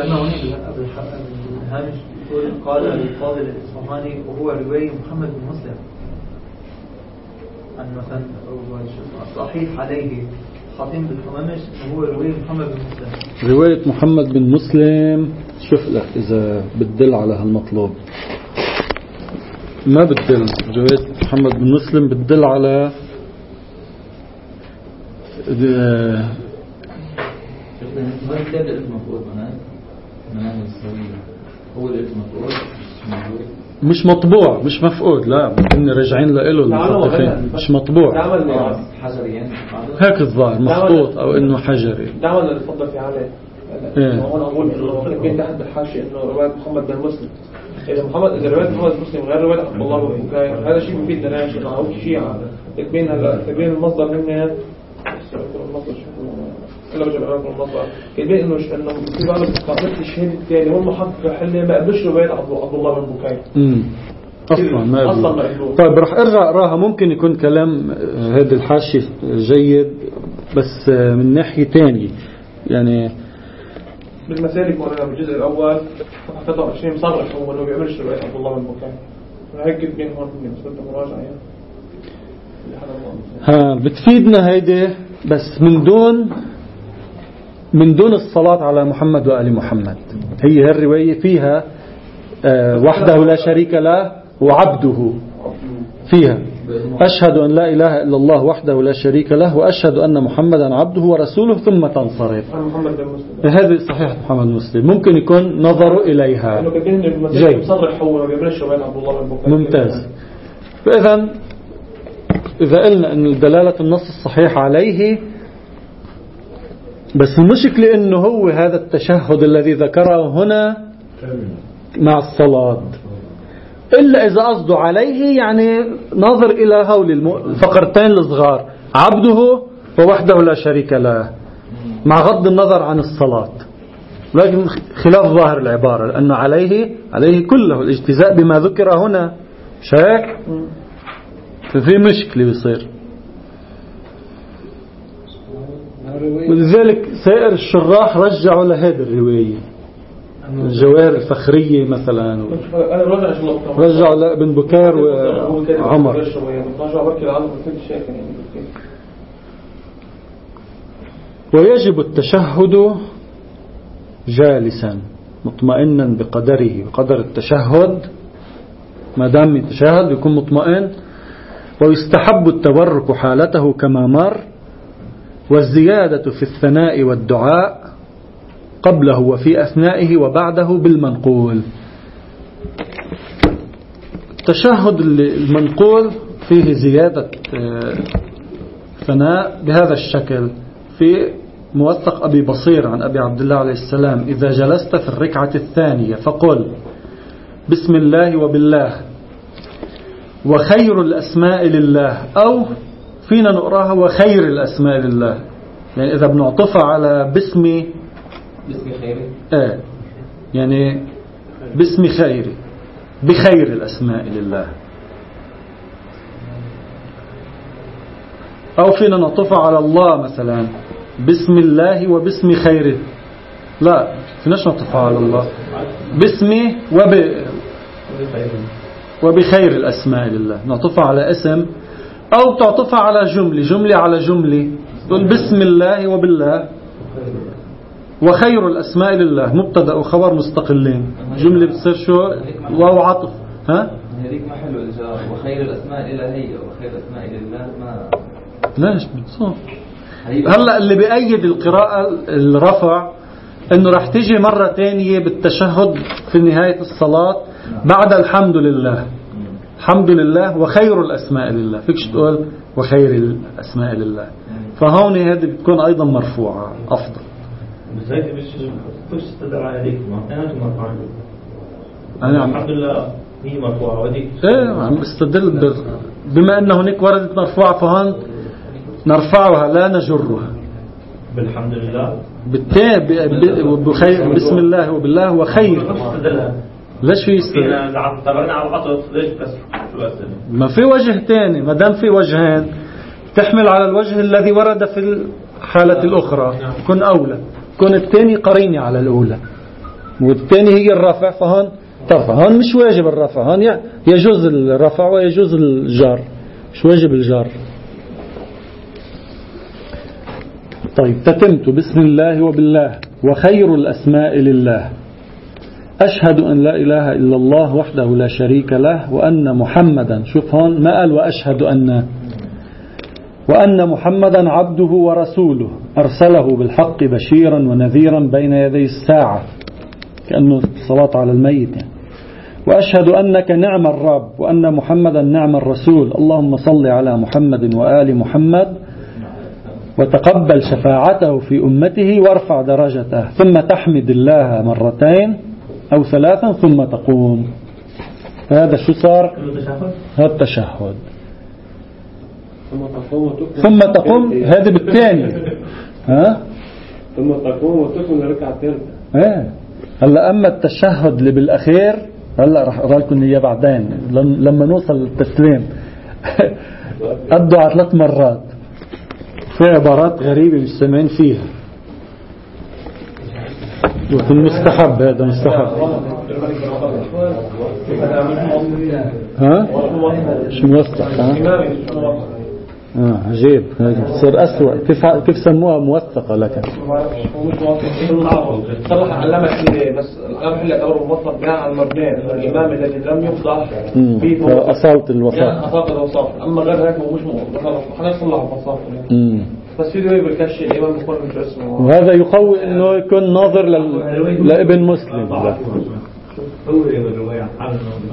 قال القاضي الإصفهاني وهو رواية محمد بن مسلم أن مثلا صحيح عليه خاتم بالحمامش هو رواية محمد بن مسلم. رواية محمد بن مسلم شوف لك إذا بتدل على هالمطلوب. ما بتدل رواية محمد بن مسلم، بتدل على مش مطبوع مش مفقود، لا ممكن راجعين له المحققين مش مطبوع هيك الظاهر مخطوط او انه حجري. دعونا نتفضل في عليه. هون اقول انه بين تحت بالحاشيه انه روايه محمد بن مسلم، اذا روايه محمد بن مسلم غير روايه عبد الله بن بكير هذا شيء مفيد لنا يا شيخ او شيء تبين المصدر هنا كده انه في بعض الثقافات الشهيد الثاني هو المحقق حلي ما قبلش روايه عبد الله بن بكير اصلا ما قبل. طيب راح ارجع اقراها، ممكن يكون كلام هذا الحاشي جيد بس من ناحيه ثانيه يعني بالمسالك وانا بالجزء الاول صفحه 23 مصرح هو انه بيعملش روايه عبد الله بن بكير، هيك بين هون بالنسبه للمراجعه يعني بتفيدنا هيدي بس من دون الصلاة على محمد وآل محمد. هي الرواية فيها وحده لا شريك له وعبده، فيها أشهد أن لا إله إلا الله وحده لا شريك له وأشهد أن محمدا عبده ورسوله ثم تنصرف. هذه صحيح محمد مسلم، ممكن يكون نظروا إليها جيد ممتاز. فإذا إذا قلنا أن دلالة النص الصحيح عليه، بس المشكلة أنه هو هذا التشهد الذي ذكره هنا مع الصلاة، إلا إذا قصده عليه يعني ناظر إلى هول الفقرتين الصغار عبده ووحده لا شريك له مع غض النظر عن الصلاة، لكن خلاف ظاهر العبارة لأنه عليه كله الاجتزاء بما ذكر هنا شاك، ففي مشكلة بيصير. ولذلك سائر الشراح رجعوا لهذه الرواية الجواهر الفخرية مثلا، رجعوا لابن بكير وعمر. ويجب التشهد جالسا مطمئنا بقدره، بقدر التشهد ما دام يتشهد يكون مطمئن. ويستحب التبرك حالته كما مر، والزيادة في الثناء والدعاء قبله وفي أثنائه وبعده بالمنقول. التشهد المنقول فيه زيادة ثناء بهذا الشكل في موثق أبي بصير عن أبي عبد الله عليه السلام: إذا جلست في الركعة الثانية فقل بسم الله وبالله وخير الأسماء لله، أو فينا نقراها وخير الأسماء لله، يعني إذا بنعطفها على باسم خيري يعني باسم خيري بخير الأسماء لله، أو فينا نعطفها على الله مثلا بسم الله وباسم خيره، لا فيناش نعطفها على الله باسمه وبخير الأسماء لله، نعطفها على اسم، أو تعطفها على جملة على جملة، تقول بسم الله وبالله وخير الأسماء لله، مبتدأ وخبر مستقلين، جملة بتصير شو؟ واو عطف. هذيك محل الجار، وخير الأسماء الإلهية وخير الأسماء لله ما ليش بتصير. هلأ اللي بيأيد القراءة الرفع انه راح تيجي مرة تانية بالتشهد في نهاية الصلاة بعد الحمد لله، الحمد لله وخير الأسماء لله، فيكش تقول وخير الأسماء لله، فهون هذه بتكون أيضا مرفوعة أفضل. بس هيك مش تستدعى عليك أنا الحمد لله هي مرفوعة وديك عم بستدل بما أنه هناك وردت مرفوعة، فهون نرفعها لا نجرها بالحمد لله بخير بسم الله وبالله وخير. ليش في طبعنا على العطف ليش بس ما في وجه تاني، ما دام في وجهين تحمل على الوجه الذي ورد في الحالة الأخرى كن أولى، كن الثاني قريني على الأولى والثاني هي الرفع، فهون ترفع، هون مش واجب الرفع، هون يجوز الرفع ويجوز الجار، مش واجب الجار. طيب تتمت بسم الله وبالله وخير الأسماء لله، أشهد أن لا إله إلا الله وحده لا شريك له وأن محمدا، شوف هون ما قال وأشهد وأن محمدا عبده ورسوله أرسله بالحق بشيرا ونذيرا بين يدي الساعة، كأنه صلاة على الميت يعني. وأشهد أنك نعم الرب وأن محمدا نعم الرسول، اللهم صل على محمد وآل محمد وتقبل شفاعته في أمته وارفع درجته، ثم تحمد الله مرتين أو ثلاثا ثم تقوم. هذا شو صار؟ هذا التشهد. ثم تقوم هذا بالثاني ثم تقوم وتكمل الركعة الثالثة. هلا أما التشهد اللي بالأخير هلا راح أقرأ لكم إياه بعدين لما نوصل للتسليم أبدوا على 3 مرات، في عبارات غريبة مش سامعين فيها، وفي المستحب هذا مستحب مش موثق عجيب، تصير أسوأ. كيف سموها موثقة لك؟ صلح علمك كده، بس الأمر اللي أدور موثق جاء على المبنى الإمام الذي لم يفضح فأصلت الوثاق. أصلت الوثاق، أما غير هيك مش حنصلح الوثاق بس في رواية بالكش الإمام بيكون مش اسمه، وهذا يقوي إنه يكون ناظر لابن مسلم. هو الرواية عن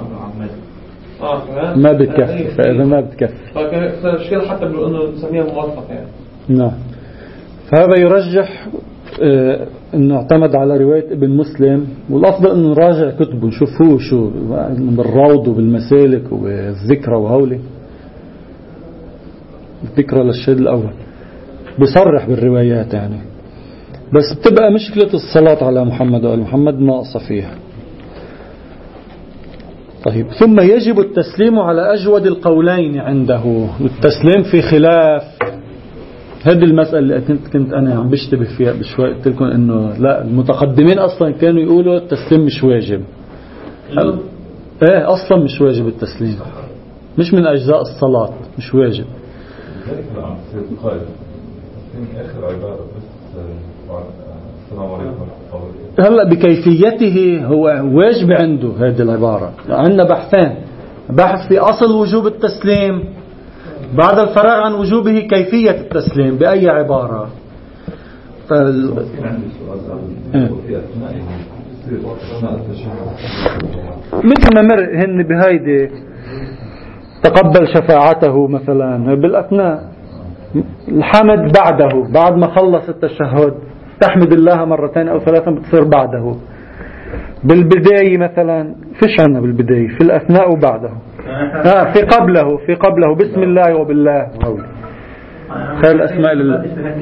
ما بتكفي، فإذا ما بتكفي فالشيء حتى بيقول إنه نسميها موثق يعني. نعم. فهذا يرجح إنه اعتمد على رواية ابن مسلم، والأفضل إنه نراجع كتبه نشوف هو شو بالروض وبالمسالك وبالذكرى وهولي. الذكرى للشيء الأول بصرح بالروايات يعني، بس بتبقى مشكلة الصلاة على محمد وآل محمد ناقصة فيها. طيب ثم يجب التسليم على أجود القولين عنده، والتسليم في خلاف. هذه المسألة اللي كنت أنا عم بشتبه فيها بشوي، قلت لكم إنه لا، المتقدمين أصلا كانوا يقولوا التسليم مش واجب. أصلا مش واجب التسليم، مش من أجزاء الصلاة، مش واجب. هلأ بكيفيته هو واجب عنده هذه العبارة. عندنا بحثين، بحث في أصل وجوب التسليم، بعد الفراغ عن وجوبه كيفية التسليم بأي عبارة. مثل ما مر هن بهيدي تقبل شفاعته مثلا بالأثناء. الحمد بعده، بعد ما خلص التشهد تحمد الله مرتين أو ثلاثا بتصير بعده. بالبداية مثلا فيش عنا بالبداية، في الأثناء وبعده. في قبله بسم الله وبالله خير الأسماء لله.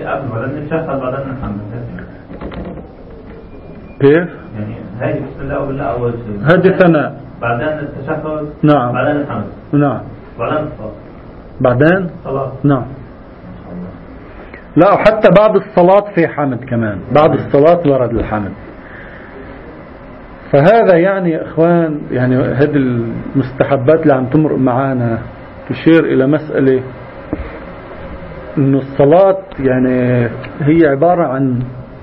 كيف؟ يعني هذه بسم الله وبالله أول شيء، هذه ثناء، بعدين التشهد، نعم، بعدين الحمد، نعم، بعدين الصلاة، بعدين صلاة، نعم. لا، وحتى بعد الصلاة في حمد كمان، بعد الصلاة ورد الحمد. فهذا يعني يا إخوان، يعني هذه المستحبات اللي عم تمر معانا تشير إلى مسألة إنه الصلاة يعني هي عبارة عن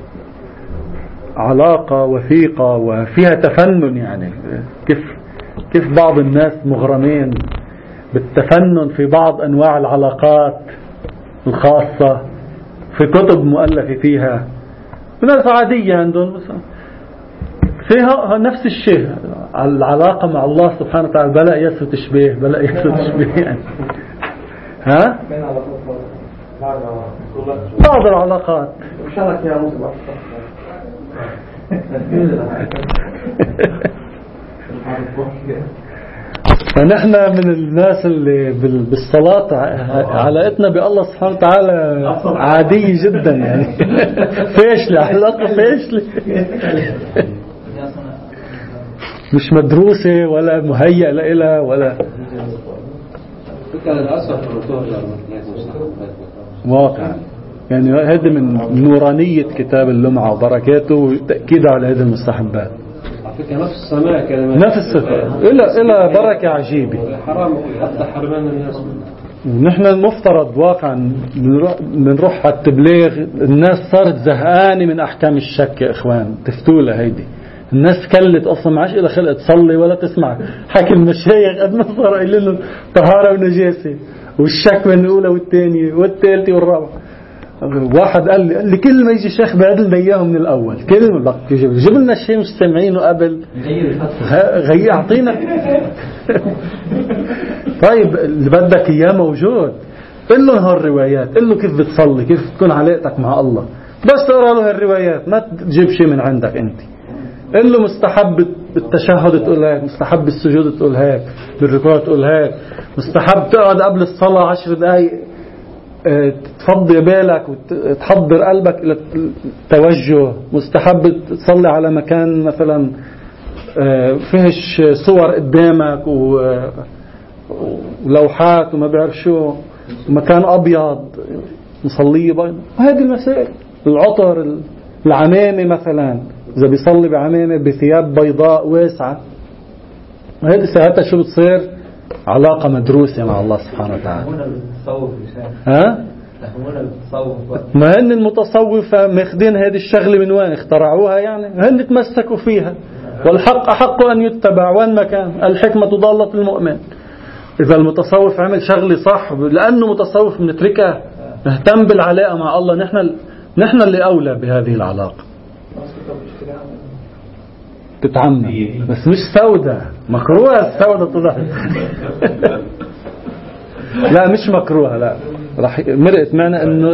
علاقة وثيقة وفيها تفنن. يعني كيف بعض الناس مغرمين بالتفنن في بعض أنواع العلاقات الخاصة، في كتب مؤلفة فيها، ناس عادية عندهم فيها نفس الشيء. العلاقة مع الله سبحانه وتعالى بلا يسو تشبيه، بلا يسو تشبيه يعني. ها؟ بعض العلاقات فنحن من الناس اللي بالصلاة علاقتنا بالله سبحانه وتعالى عادية جدا يعني. فاشلة علاقة، فاشلة مش مدروسة ولا مهيئة لها ولا واقع. يعني هذا من نورانية كتاب اللمعة وبركاته وتأكيد على هذه المستحبات. نفس السماء كلمات، نفس الصفة إلى بركة عجيبة. حرام حتى حرمان الناس. ونحن المفترض واقعا بنروح على التبليغ، الناس صارت زهقانة من أحكام الشك يا إخوان. تفتولة هيدي الناس كلت أصلا، ما عادش إلى خلق تصلي ولا تسمع حكي المشايخ. قد ما صار قايلين لهم طهارة ونجاسة والشك من الأولى والثانية والثالثة والرابعة. واحد قال لي كل ما يجي شيخ بيعدل لنا اياه من الاول. كلمه جيب لنا شيء مش سامعينه قبل، غير اعطينا. طيب اللي بدك اياه موجود. قل له هالروايات، قل له كيف بتصلي، كيف تكون علاقتك مع الله. بس اقرا له هالروايات، ما تجيب شيء من عندك انت. قل له مستحب التشهد تقول هيك، مستحب السجود تقول هيك، بالركوع تقول هيك، مستحب تقعد قبل الصلاه 10 دقائق تفضي بالك وتحضر قلبك إلى التوجه، مستحب تصلي على مكان مثلا فيهش صور قدامك ولوحات وما بعرف شو، مكان أبيض مصلية بيض. هذه المسائل. العطر، العمامة مثلا، إذا بيصلي بعمامة بثياب بيضاء واسعة، هذه ساعتها شو بتصير؟ علاقة مدروسة مع الله سبحانه وتعالى. ها؟ ما هن المتصوفة ماخدين هذه الشغلة من وين؟ اخترعوها يعني؟ هن تمسكوا فيها. والحق أحق أن يتبع وين ما كان. الحكمة ضالة المؤمن. إذا المتصوف عمل شغلة صح لأنه متصوف بنتركها، نهتم بالعلاقة مع الله. نحن اللي أولى بهذه العلاقة. تتعمى بس مش سودة، مكروهة السودة طلعت. لا مش مكروهة، لا راح مرقت معنا انه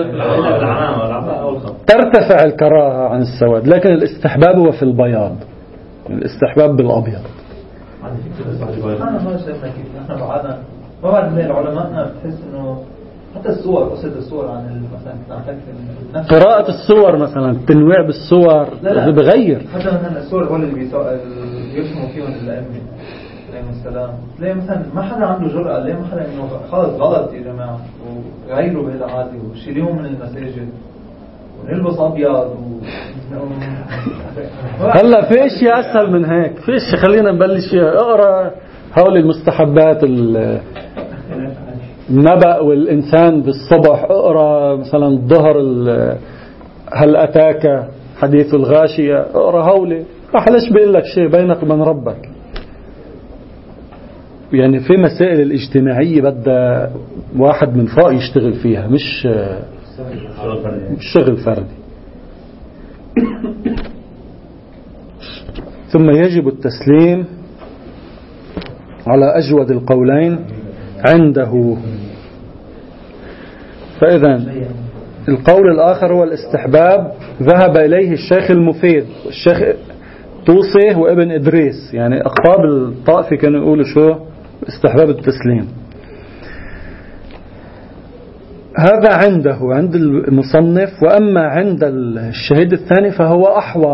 ترتفع الكراهة عن السواد، لكن الاستحباب هو في البياض، الاستحباب بالابيض. انا ما شايفنا كيف نحن بعدنا ما بعد من علماءنا بتحس انه حتى الصور، قصة الصور عن مثلا قراءة الصور مثلا، التنويع بالصور بغير. حتى مثلا الصور هو اللي بيرسموا فيهم الأئمة عليهم السلام، ليه مثلا ما حدا عنده جرأة، ليه ما حدا انه خلص غلط يا جماعة وغيروا بهالعادي وشيليهم من المساجد ونلبس أبيض هلا في اشياء اسهل من هيك. في اشياء خلينا نبلش اقرا هول المستحبات، النبأ والإنسان بالصبح، اقرأ مثلا الظهر هل أتاك حديث الغاشية، اقرأ هولي. راح ليش بيقول لك شيء بينك وبين ربك. يعني في مسائل الاجتماعية بدأ واحد من فوق يشتغل فيها، مش شغل فردي. ثم يجب التسليم على أجود القولين عنده. فإذا القول الآخر هو الاستحباب، ذهب إليه الشيخ المفيد الشيخ طوسي وابن إدريس، يعني أقطاب الطائفة كانوا يقولوا شو استحباب التسليم. هذا عنده عند المصنف. وأما عند الشهيد الثاني فهو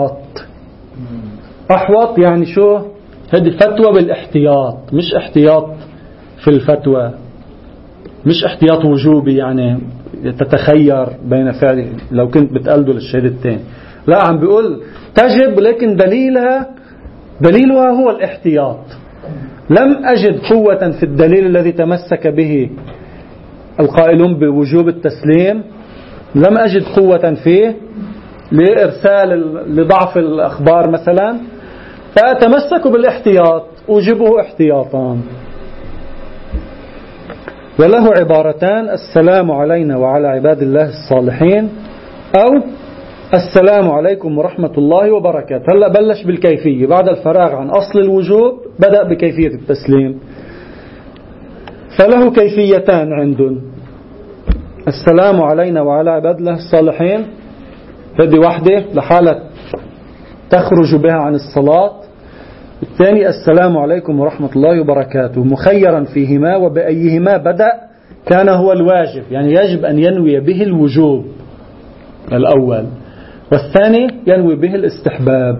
أحوط يعني شو؟ هذه فتوى بالاحتياط، مش احتياط في الفتوى، مش احتياط وجوبي يعني تتخير بين فعل لو كنت بتقلده للشهيد الثاني. لا، عم بيقول تجب، لكن دليلها هو الاحتياط. لم أجد قوة في الدليل الذي تمسك به القائلون بوجوب التسليم، لم أجد قوة فيه لإرسال لضعف الأخبار مثلا، فأتمسك بالاحتياط، أوجبه احتياطا. وله عبارتان: السلام علينا وعلى عباد الله الصالحين، أو السلام عليكم ورحمة الله وبركاته. هلأ بلش بالكيفية بعد الفراغ عن أصل الوجوب، بدأ بكيفية التسليم. فله كيفيتان عندهم: السلام علينا وعلى عباد الله الصالحين، هذه واحدة لحالة تخرج بها عن الصلاة. الثاني السلام عليكم ورحمة الله وبركاته، مخيرا فيهما، وبأيهما بدأ كان هو الواجب، يعني يجب أن ينوي به الوجوب الأول، والثاني ينوي به الاستحباب.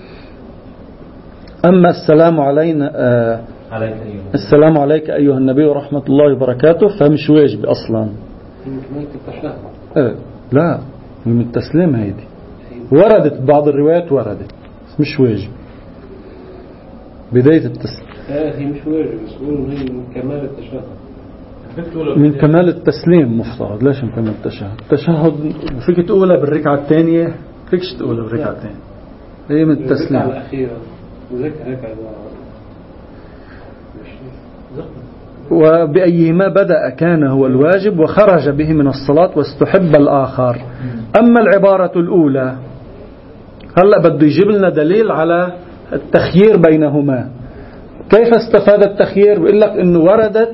أما السلام علينا السلام عليك أيها النبي ورحمة الله وبركاته فمش واجب أصلا. لا، من التسليم هيدي وردت بعض الروايات، وردت مش واجب بداية التسليم. هي مش واجب، بس هي من كمال التشهد، من كمال التسليم مفترض. ليش من كمال التشهد؟ التشهد فيك تقولها بالركعة الثانية، فيكش تقولها بالركعة الثانية، هي من التسليم. الركعة الأخيرة وذكر وبأيهما بدأ كان هو الواجب، وخرج به من الصلاة واستحب الآخر. أما العبارة الأولى هلأ بده يجيب لنا دليل على التخيير بينهما. كيف استفاد التخيير؟ بيقول لك إنه وردت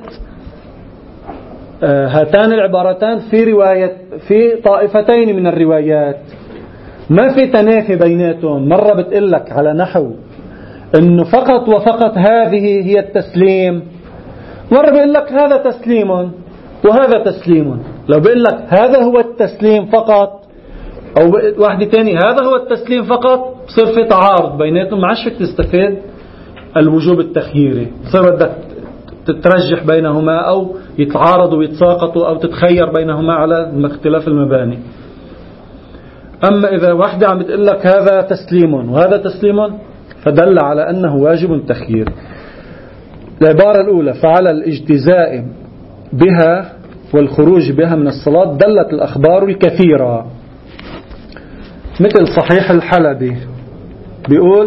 هاتان العبارتان في طائفتين من الروايات، ما في تنافي بيناتهم. مرة بتقول لك على نحو إنه فقط وفقط هذه هي التسليم، مرة بيقول لك هذا تسليم وهذا تسليم. لو بيقول لك هذا هو التسليم فقط، أو واحدة تاني هذا هو التسليم فقط، بصير في تعارض بيناتهم، ما عادش فيك تستفيد الوجوب التخييري، بصير بدك تترجح بينهما أو يتعارضوا ويتساقطوا أو تتخير بينهما على اختلاف المباني. أما إذا واحدة عم بتقول لك هذا تسليم وهذا تسليم، فدل على أنه واجب تخيير. العبارة الأولى: فعلى الاجتزاء بها والخروج بها من الصلاة دلت الأخبار الكثيرة، مثل صحيح الحلبي بيقول: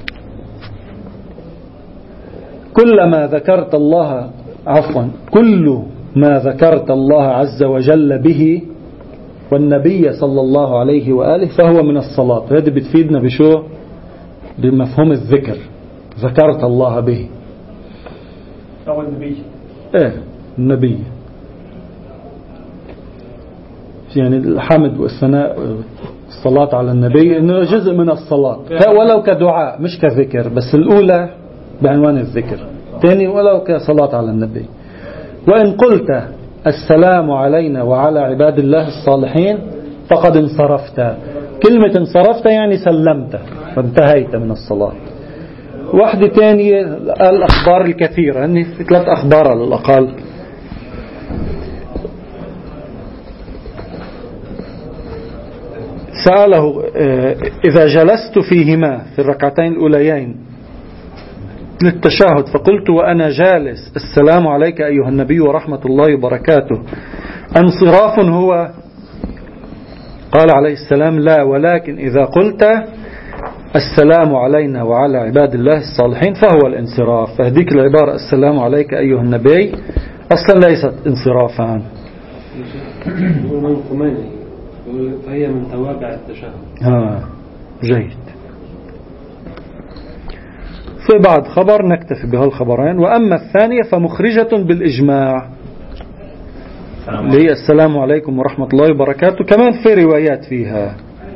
كل ما ذكرت الله عز وجل به والنبي صلى الله عليه وآله فهو من الصلاة. هذا بتفيدنا بشو؟ بمفهوم الذكر، ذكرت الله به أو النبي. النبي يعني الحمد والثناء، الصلاة على النبي إنه جزء من الصلاة، ولو كدعاء مش كذكر، بس الأولى بعنوان الذكر، ثاني ولو كصلاة على النبي. وإن قلت السلام علينا وعلى عباد الله الصالحين فقد انصرفت. كلمة انصرفت يعني سلمت فانتهيت من الصلاة. واحدة تانية الأخبار الكثيرة، يعني 3 أخبار على الأقل. سأله: إذا جلست فيهما في الركعتين الأوليين للتشهد فقلت وأنا جالس السلام عليك أيها النبي ورحمة الله وبركاته، انصراف هو؟ قال عليه السلام: لا، ولكن إذا قلت السلام علينا وعلى عباد الله الصالحين فهو الانصراف. فهديك العبارة السلام عليك أيها النبي أصلا ليست انصرافا، فهي من توابع التشهد. جيد. في بعد خبر نكتفي بهالخبرين. وأما الثانية فمخرجة بالإجماع اللي هي السلام عليكم ورحمة الله وبركاته. كمان في روايات فيها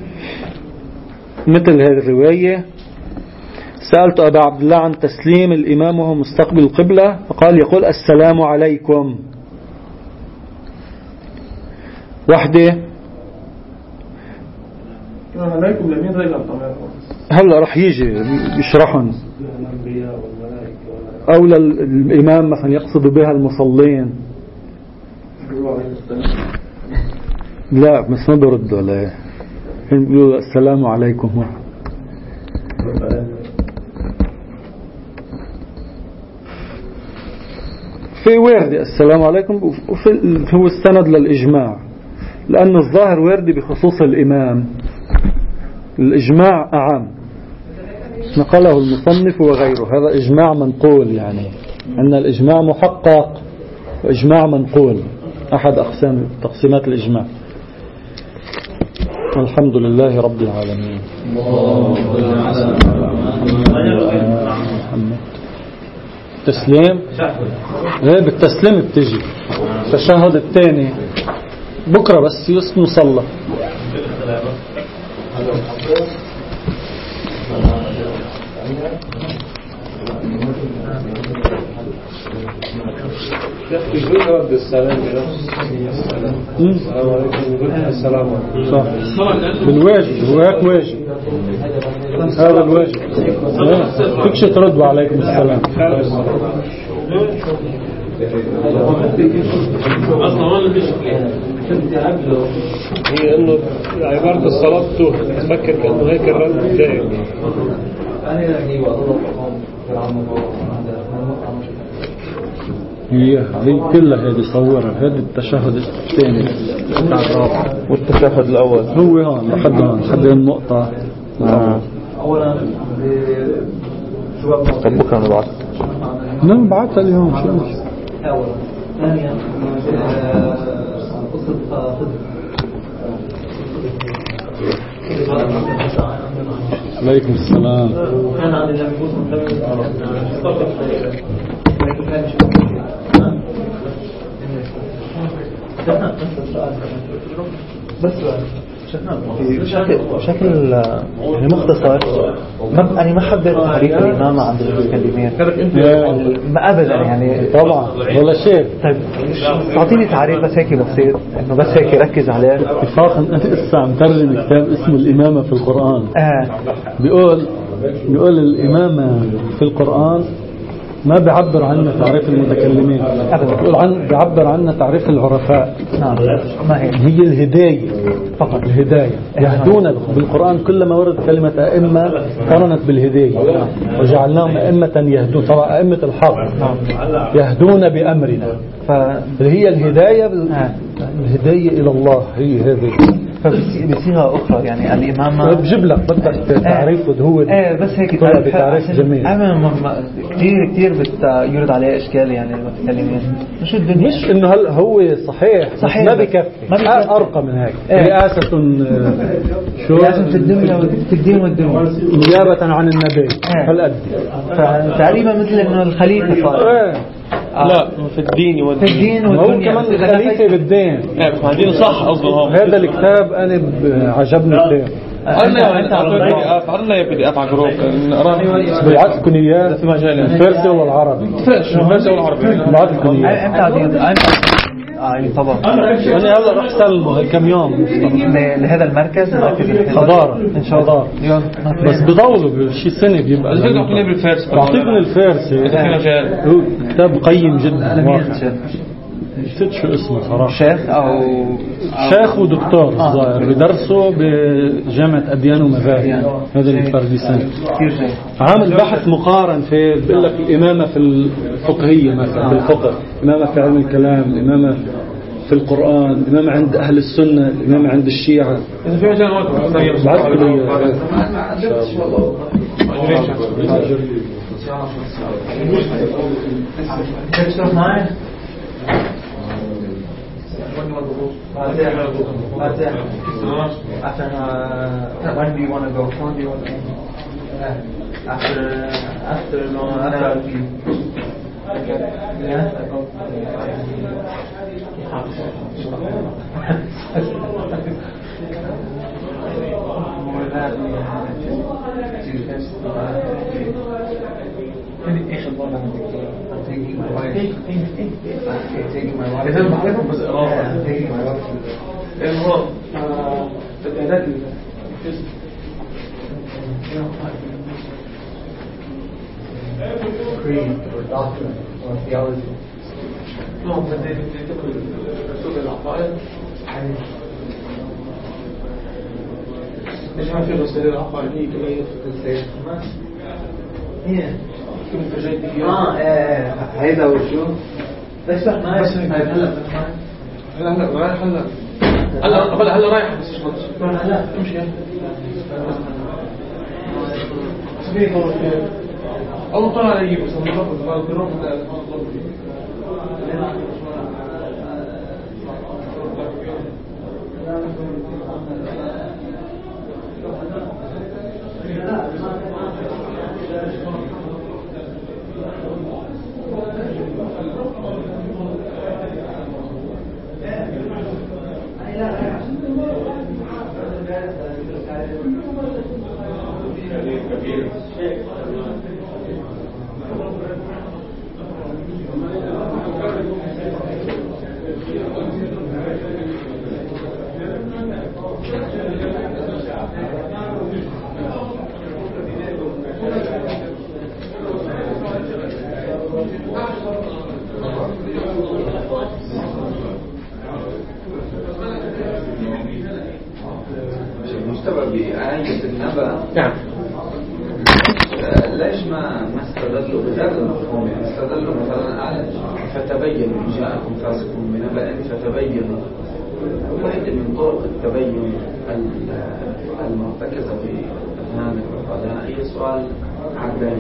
مثل هذه الرواية: سألت أبا عبد الله عن تسليم الإمام وهو مستقبل القبلة فقال يقول السلام عليكم. وحدة عليكم لمين رجع طبعا هلا رح يجي يشرحهم. أو الإمام مثلا يقصد بها المصلين. لا بس ما بردوا عليه، يقولوا السلام عليكم. في وردي السلام عليكم، هو السند للإجماع، لأن الظاهر وردي بخصوص الإمام، الإجماع أعم نقله المصنف وغيره. هذا إجماع منقول، يعني أن الإجماع محقق وإجماع منقول، أحد أقسام تقسيمات الإجماع. الحمد لله رب العالمين. تسليم ايه بالتسليم بتجي التشهد الثاني بكرة بس يسمى صلى. رد السلام السلام عليكم السلام عليكم بالواجب، هو هيك واجب، هذا الواجب. فيكش ترد عليكم السلام. هي انه عبارة الصلاة تفكر كأنه هيك الرد دائم. هي كلها هذه صورها، هذا التشهد الثاني الرابع والتشهد الأول هو هون لحد هون لحد النقطة. أولا طب بكرة نبعث نعم بعثها اليوم شو أولا. ثانيا قصة عليكم السلام. كان عن النبي بشكل يعني مختصر. أنا ما حبيت تعريف الإمامة عند المتكلمين أبدا يعني طبعا ولا شيء. طيب تعطيني تعريف بس هيك بسيط، إنه بس هيك ركز عليه. اتفاقا أنا لسه عم ترجم كتاب اسمه الإمامة في القرآن. بيقول الإمامة في القرآن ما بيعبر عنا تعريف المتكلمين، بيعبر عنا تعريف العرفاء. ما هي الهداية فقط، الهداية. يهدون بالقرآن كلما ورد كلمة أئمة قرنت بالهداية، وجعلناهم أئمة يهدون، طبعا أئمة الحق يهدون بأمرنا، فهي الهداية الهداية إلى الله هي هذه. فبصيغة أخرى يعني الإمامة بجيب لك بدك تعريفه هو بس هيك طلع بتعريف جميل. كتير يرد عليه إشكال يعني المتكلمين. مش إنه هل هو صحيح ما بكفي، أرقى من هيك. رئاسة شو رئاسة في الدين والدنيا نيابة عن النبي هالقد. فتقريبا مثل إنه الخليفة صار لا في الدين والدين هو كمان الخليفة بالدين. هذه صح أصلا. هذا الكتاب أنا عجبني كتير. فعلنا يا بدي أفعل جروب بعتكم إياه الفارسي ولا العربي؟ الفارسي ولا العربي؟ بعتكم إياه. طبعا. أنا هلا رح سلمه كم يوم لهذا المركز حضارة إن شاء الله. بس بضولوا بشي سنة بيبقى. أعطيني بالفارسي. أعطيكم الفارسي. هو كتاب قيم جدا. نسيت شو اسمه صراحة. شيخ ودكتور ظاهر بيدرسوا بجامعة أديان ومذاهب. هذا الفرديسان عامل بحث مقارن في بيقول لك الإمامة في الفقهية مثلا في الفقه، الإمامة في علم الكلام، الإمامة في القرآن، الإمامة عند أهل السنة، الإمامة عند الشيعة. When do you want to go? after taking my wife. Taking my wife. إذا بعرفهم بس إقرار. Taking my wife. المهم الإعداد creed or doctrine or theology. ما هو بدي تقول رسول العقائد. إيش ما في رسول العقائد هي كلية هي كيف جاي فيها؟ هيدا وشو؟ بس ما هلا رايح بس ايش هلا امشي سبيل أو طلع علي بس الرب نعم. ليش ما استدلوا بهذا المفهوم؟ يعني استدلوا مثلا فتبينوا إن جاءكم فاسق بنبأ فتبينوا. واحدة من طرق التبين المرتكزة في أذهان العقلاء هي سؤال عداني.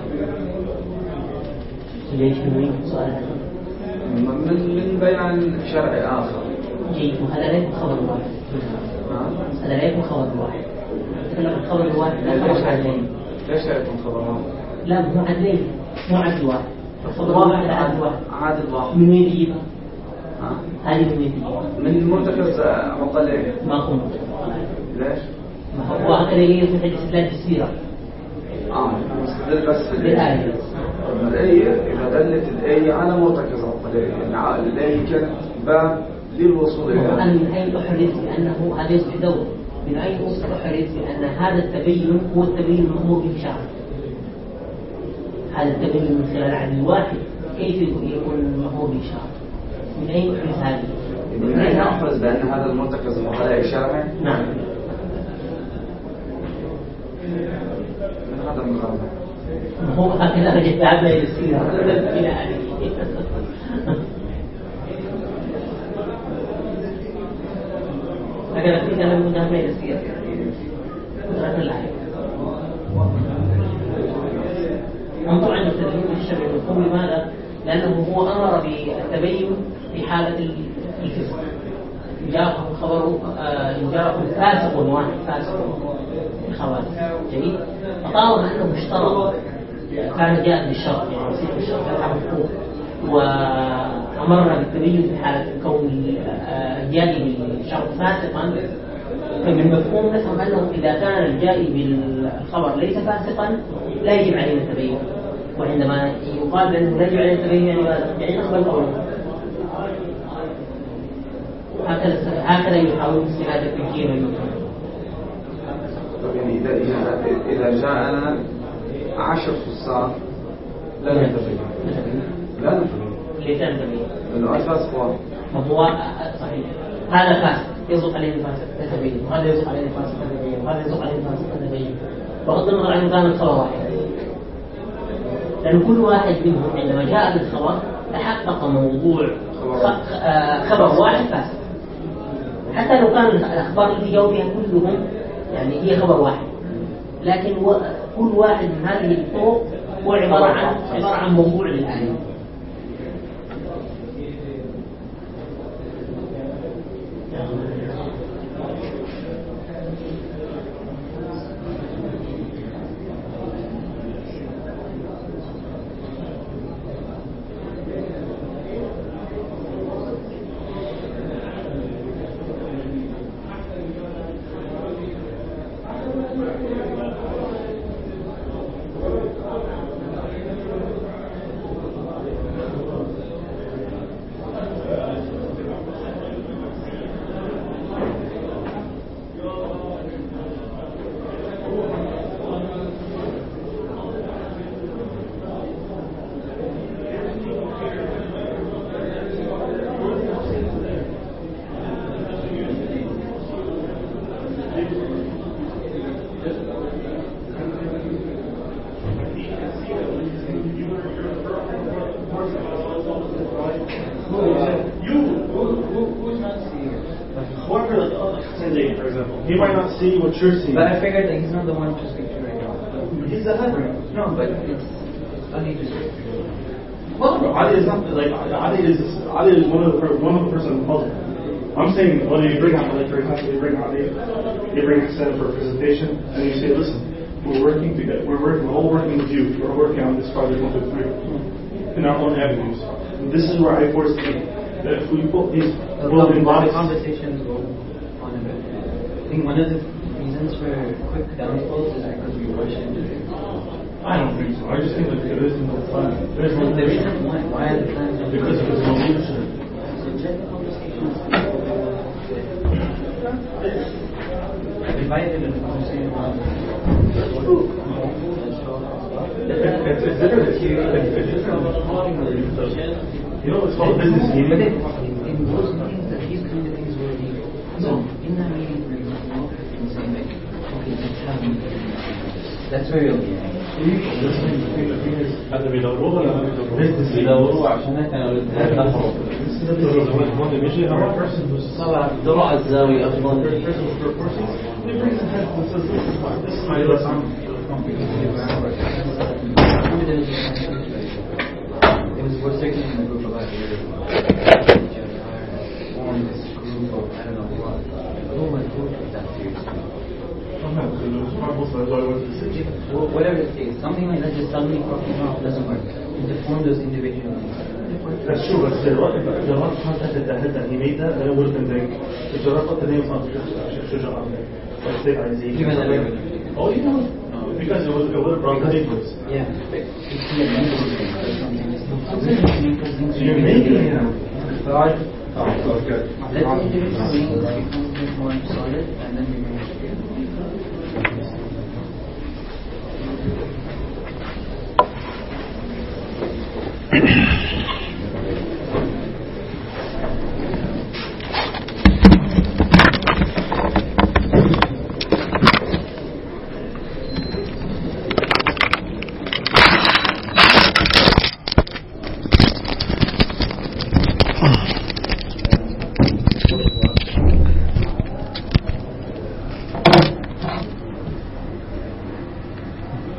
ليش من سؤال من بيان شرعي آخر. جيد. وهذا ليس خبر واحد. هذا ليس خبر واحد. تكلم الخبر الواحد لا خبر عدلين. ليش يكون خبر واحد؟ لا مو عدلين، مو عدل واحد. الخبر واحد عدل واحد. عدل واحد. من وين يجيبها؟ هذه من وين تجيبها؟ من مرتكز عقلين. ما قمت. ليش؟ ما هو عقلين في حديث لا تسيرة. مستدل بس في بالآية. إذا دلت الآية على مرتكز عقلين، يعني الآية كانت باب للوصول إلى. أنا من أين أحرز بأنه هذا يصبح دور؟ من أين أحرز بأن هذا التبين هو التبين المأمور به شرعا؟ هذا التبين من خلال عدل واحد كيف يكون المأمور به شرعا؟ من أين أحرز هذه؟ من أين أحرز بأن هذا المرتكز العقلاء شرعي؟ نعم. من هذا المغرب. هو هكذا رجل تعبنا يسير إلى هذه. أنا أكيد أنا من هذا يسير. قدرة الله. طبعا التبين الشرعي والقوم لماذا؟ لأنه هو أمر بالتبين في حالة الفسق. جاءكم خبر جاءكم فاسق واحد فاسق الخوارج. جميل. فطالما أنه اشترط كان جاء بالشرط يعني يصير بالشرط على الحقوق وأمرنا بالتبين في حالة كون الجاني بالشرط فاسقا فمن مفهوم نفهم أنه إذا كان الجاني بالخبر ليس فاسقا لا يجب عليه التبين. وعندما يقال بأنه لا يجب عليه التبين يعني ماذا؟ يعني نقبل قوله. هكذا يحاول استعادة التفكير والمفهوم. يعني إذا جاءنا 10 فصال لا نتبين. لا نتبين. ليس نتبين. لأنه الفاسق واحد. ما هو صحيح. هذا فاسق يصدق عليه الفاسق تتبين، وهذا يصدق عليه الفاسق تتبين، وهذا يصدق عليه الفاسق تتبين. بغض النظر عن كان الخبر واحد. لأن كل واحد منهم عندما جاء بالخبر تحقق موضوع خبر واحد فاسق. حتى لو كان الأخبار التي جاءوا بها كلهم يعني هي خبر واحد، لكن كل واحد من هذه الطرق هو عبارة عن موضوع للآية. translating, for example. He might not see what you're seeing. But I figured that he's not the one to speak to right now. He's the head. No, but it's Ali to speak to. Well, Ali is not like Ali is one of the person in the puzzle. I'm saying when you bring out Ali, for example, you bring Hassan for a presentation, and you say, listen, we're working together. We're all working with you. We're working on this project 1, 2, 3 in our own avenues. And this is where I foresee that if we put these building blocks. The conversations go on a bit. I think one of the reasons for quick downfalls is because we rush into it. I don't think so. I just think that there is no plan. The reason why are the plans? Because of the solution. Divided in the conversation. It's different. You know, it's called business meeting. But in those meetings, that these kind of things were needed. So in that meeting, for example, you say like, okay, let's have a meeting. That's very okay. هذا بيدوروه ولا ما بيدوروه؟ بيدوروه عشان كانوا طبعا دراء الزاوية أفضل. We're sitting in a group of ideas. Form this group of I don't know what. Who am I talking about seriously? Whatever it is, something like that just suddenly popping up doesn't work. To form those individual things. That's true, but the one concept that he made that, then it would have been big. The Jarrah, the name is not Shujara. But they are easy. Even the language. Oh, you know, because it would have brought the difference. Yeah, but it's the language or something. So you're making it now. Let the individual things become a bit more solid, and then we make it.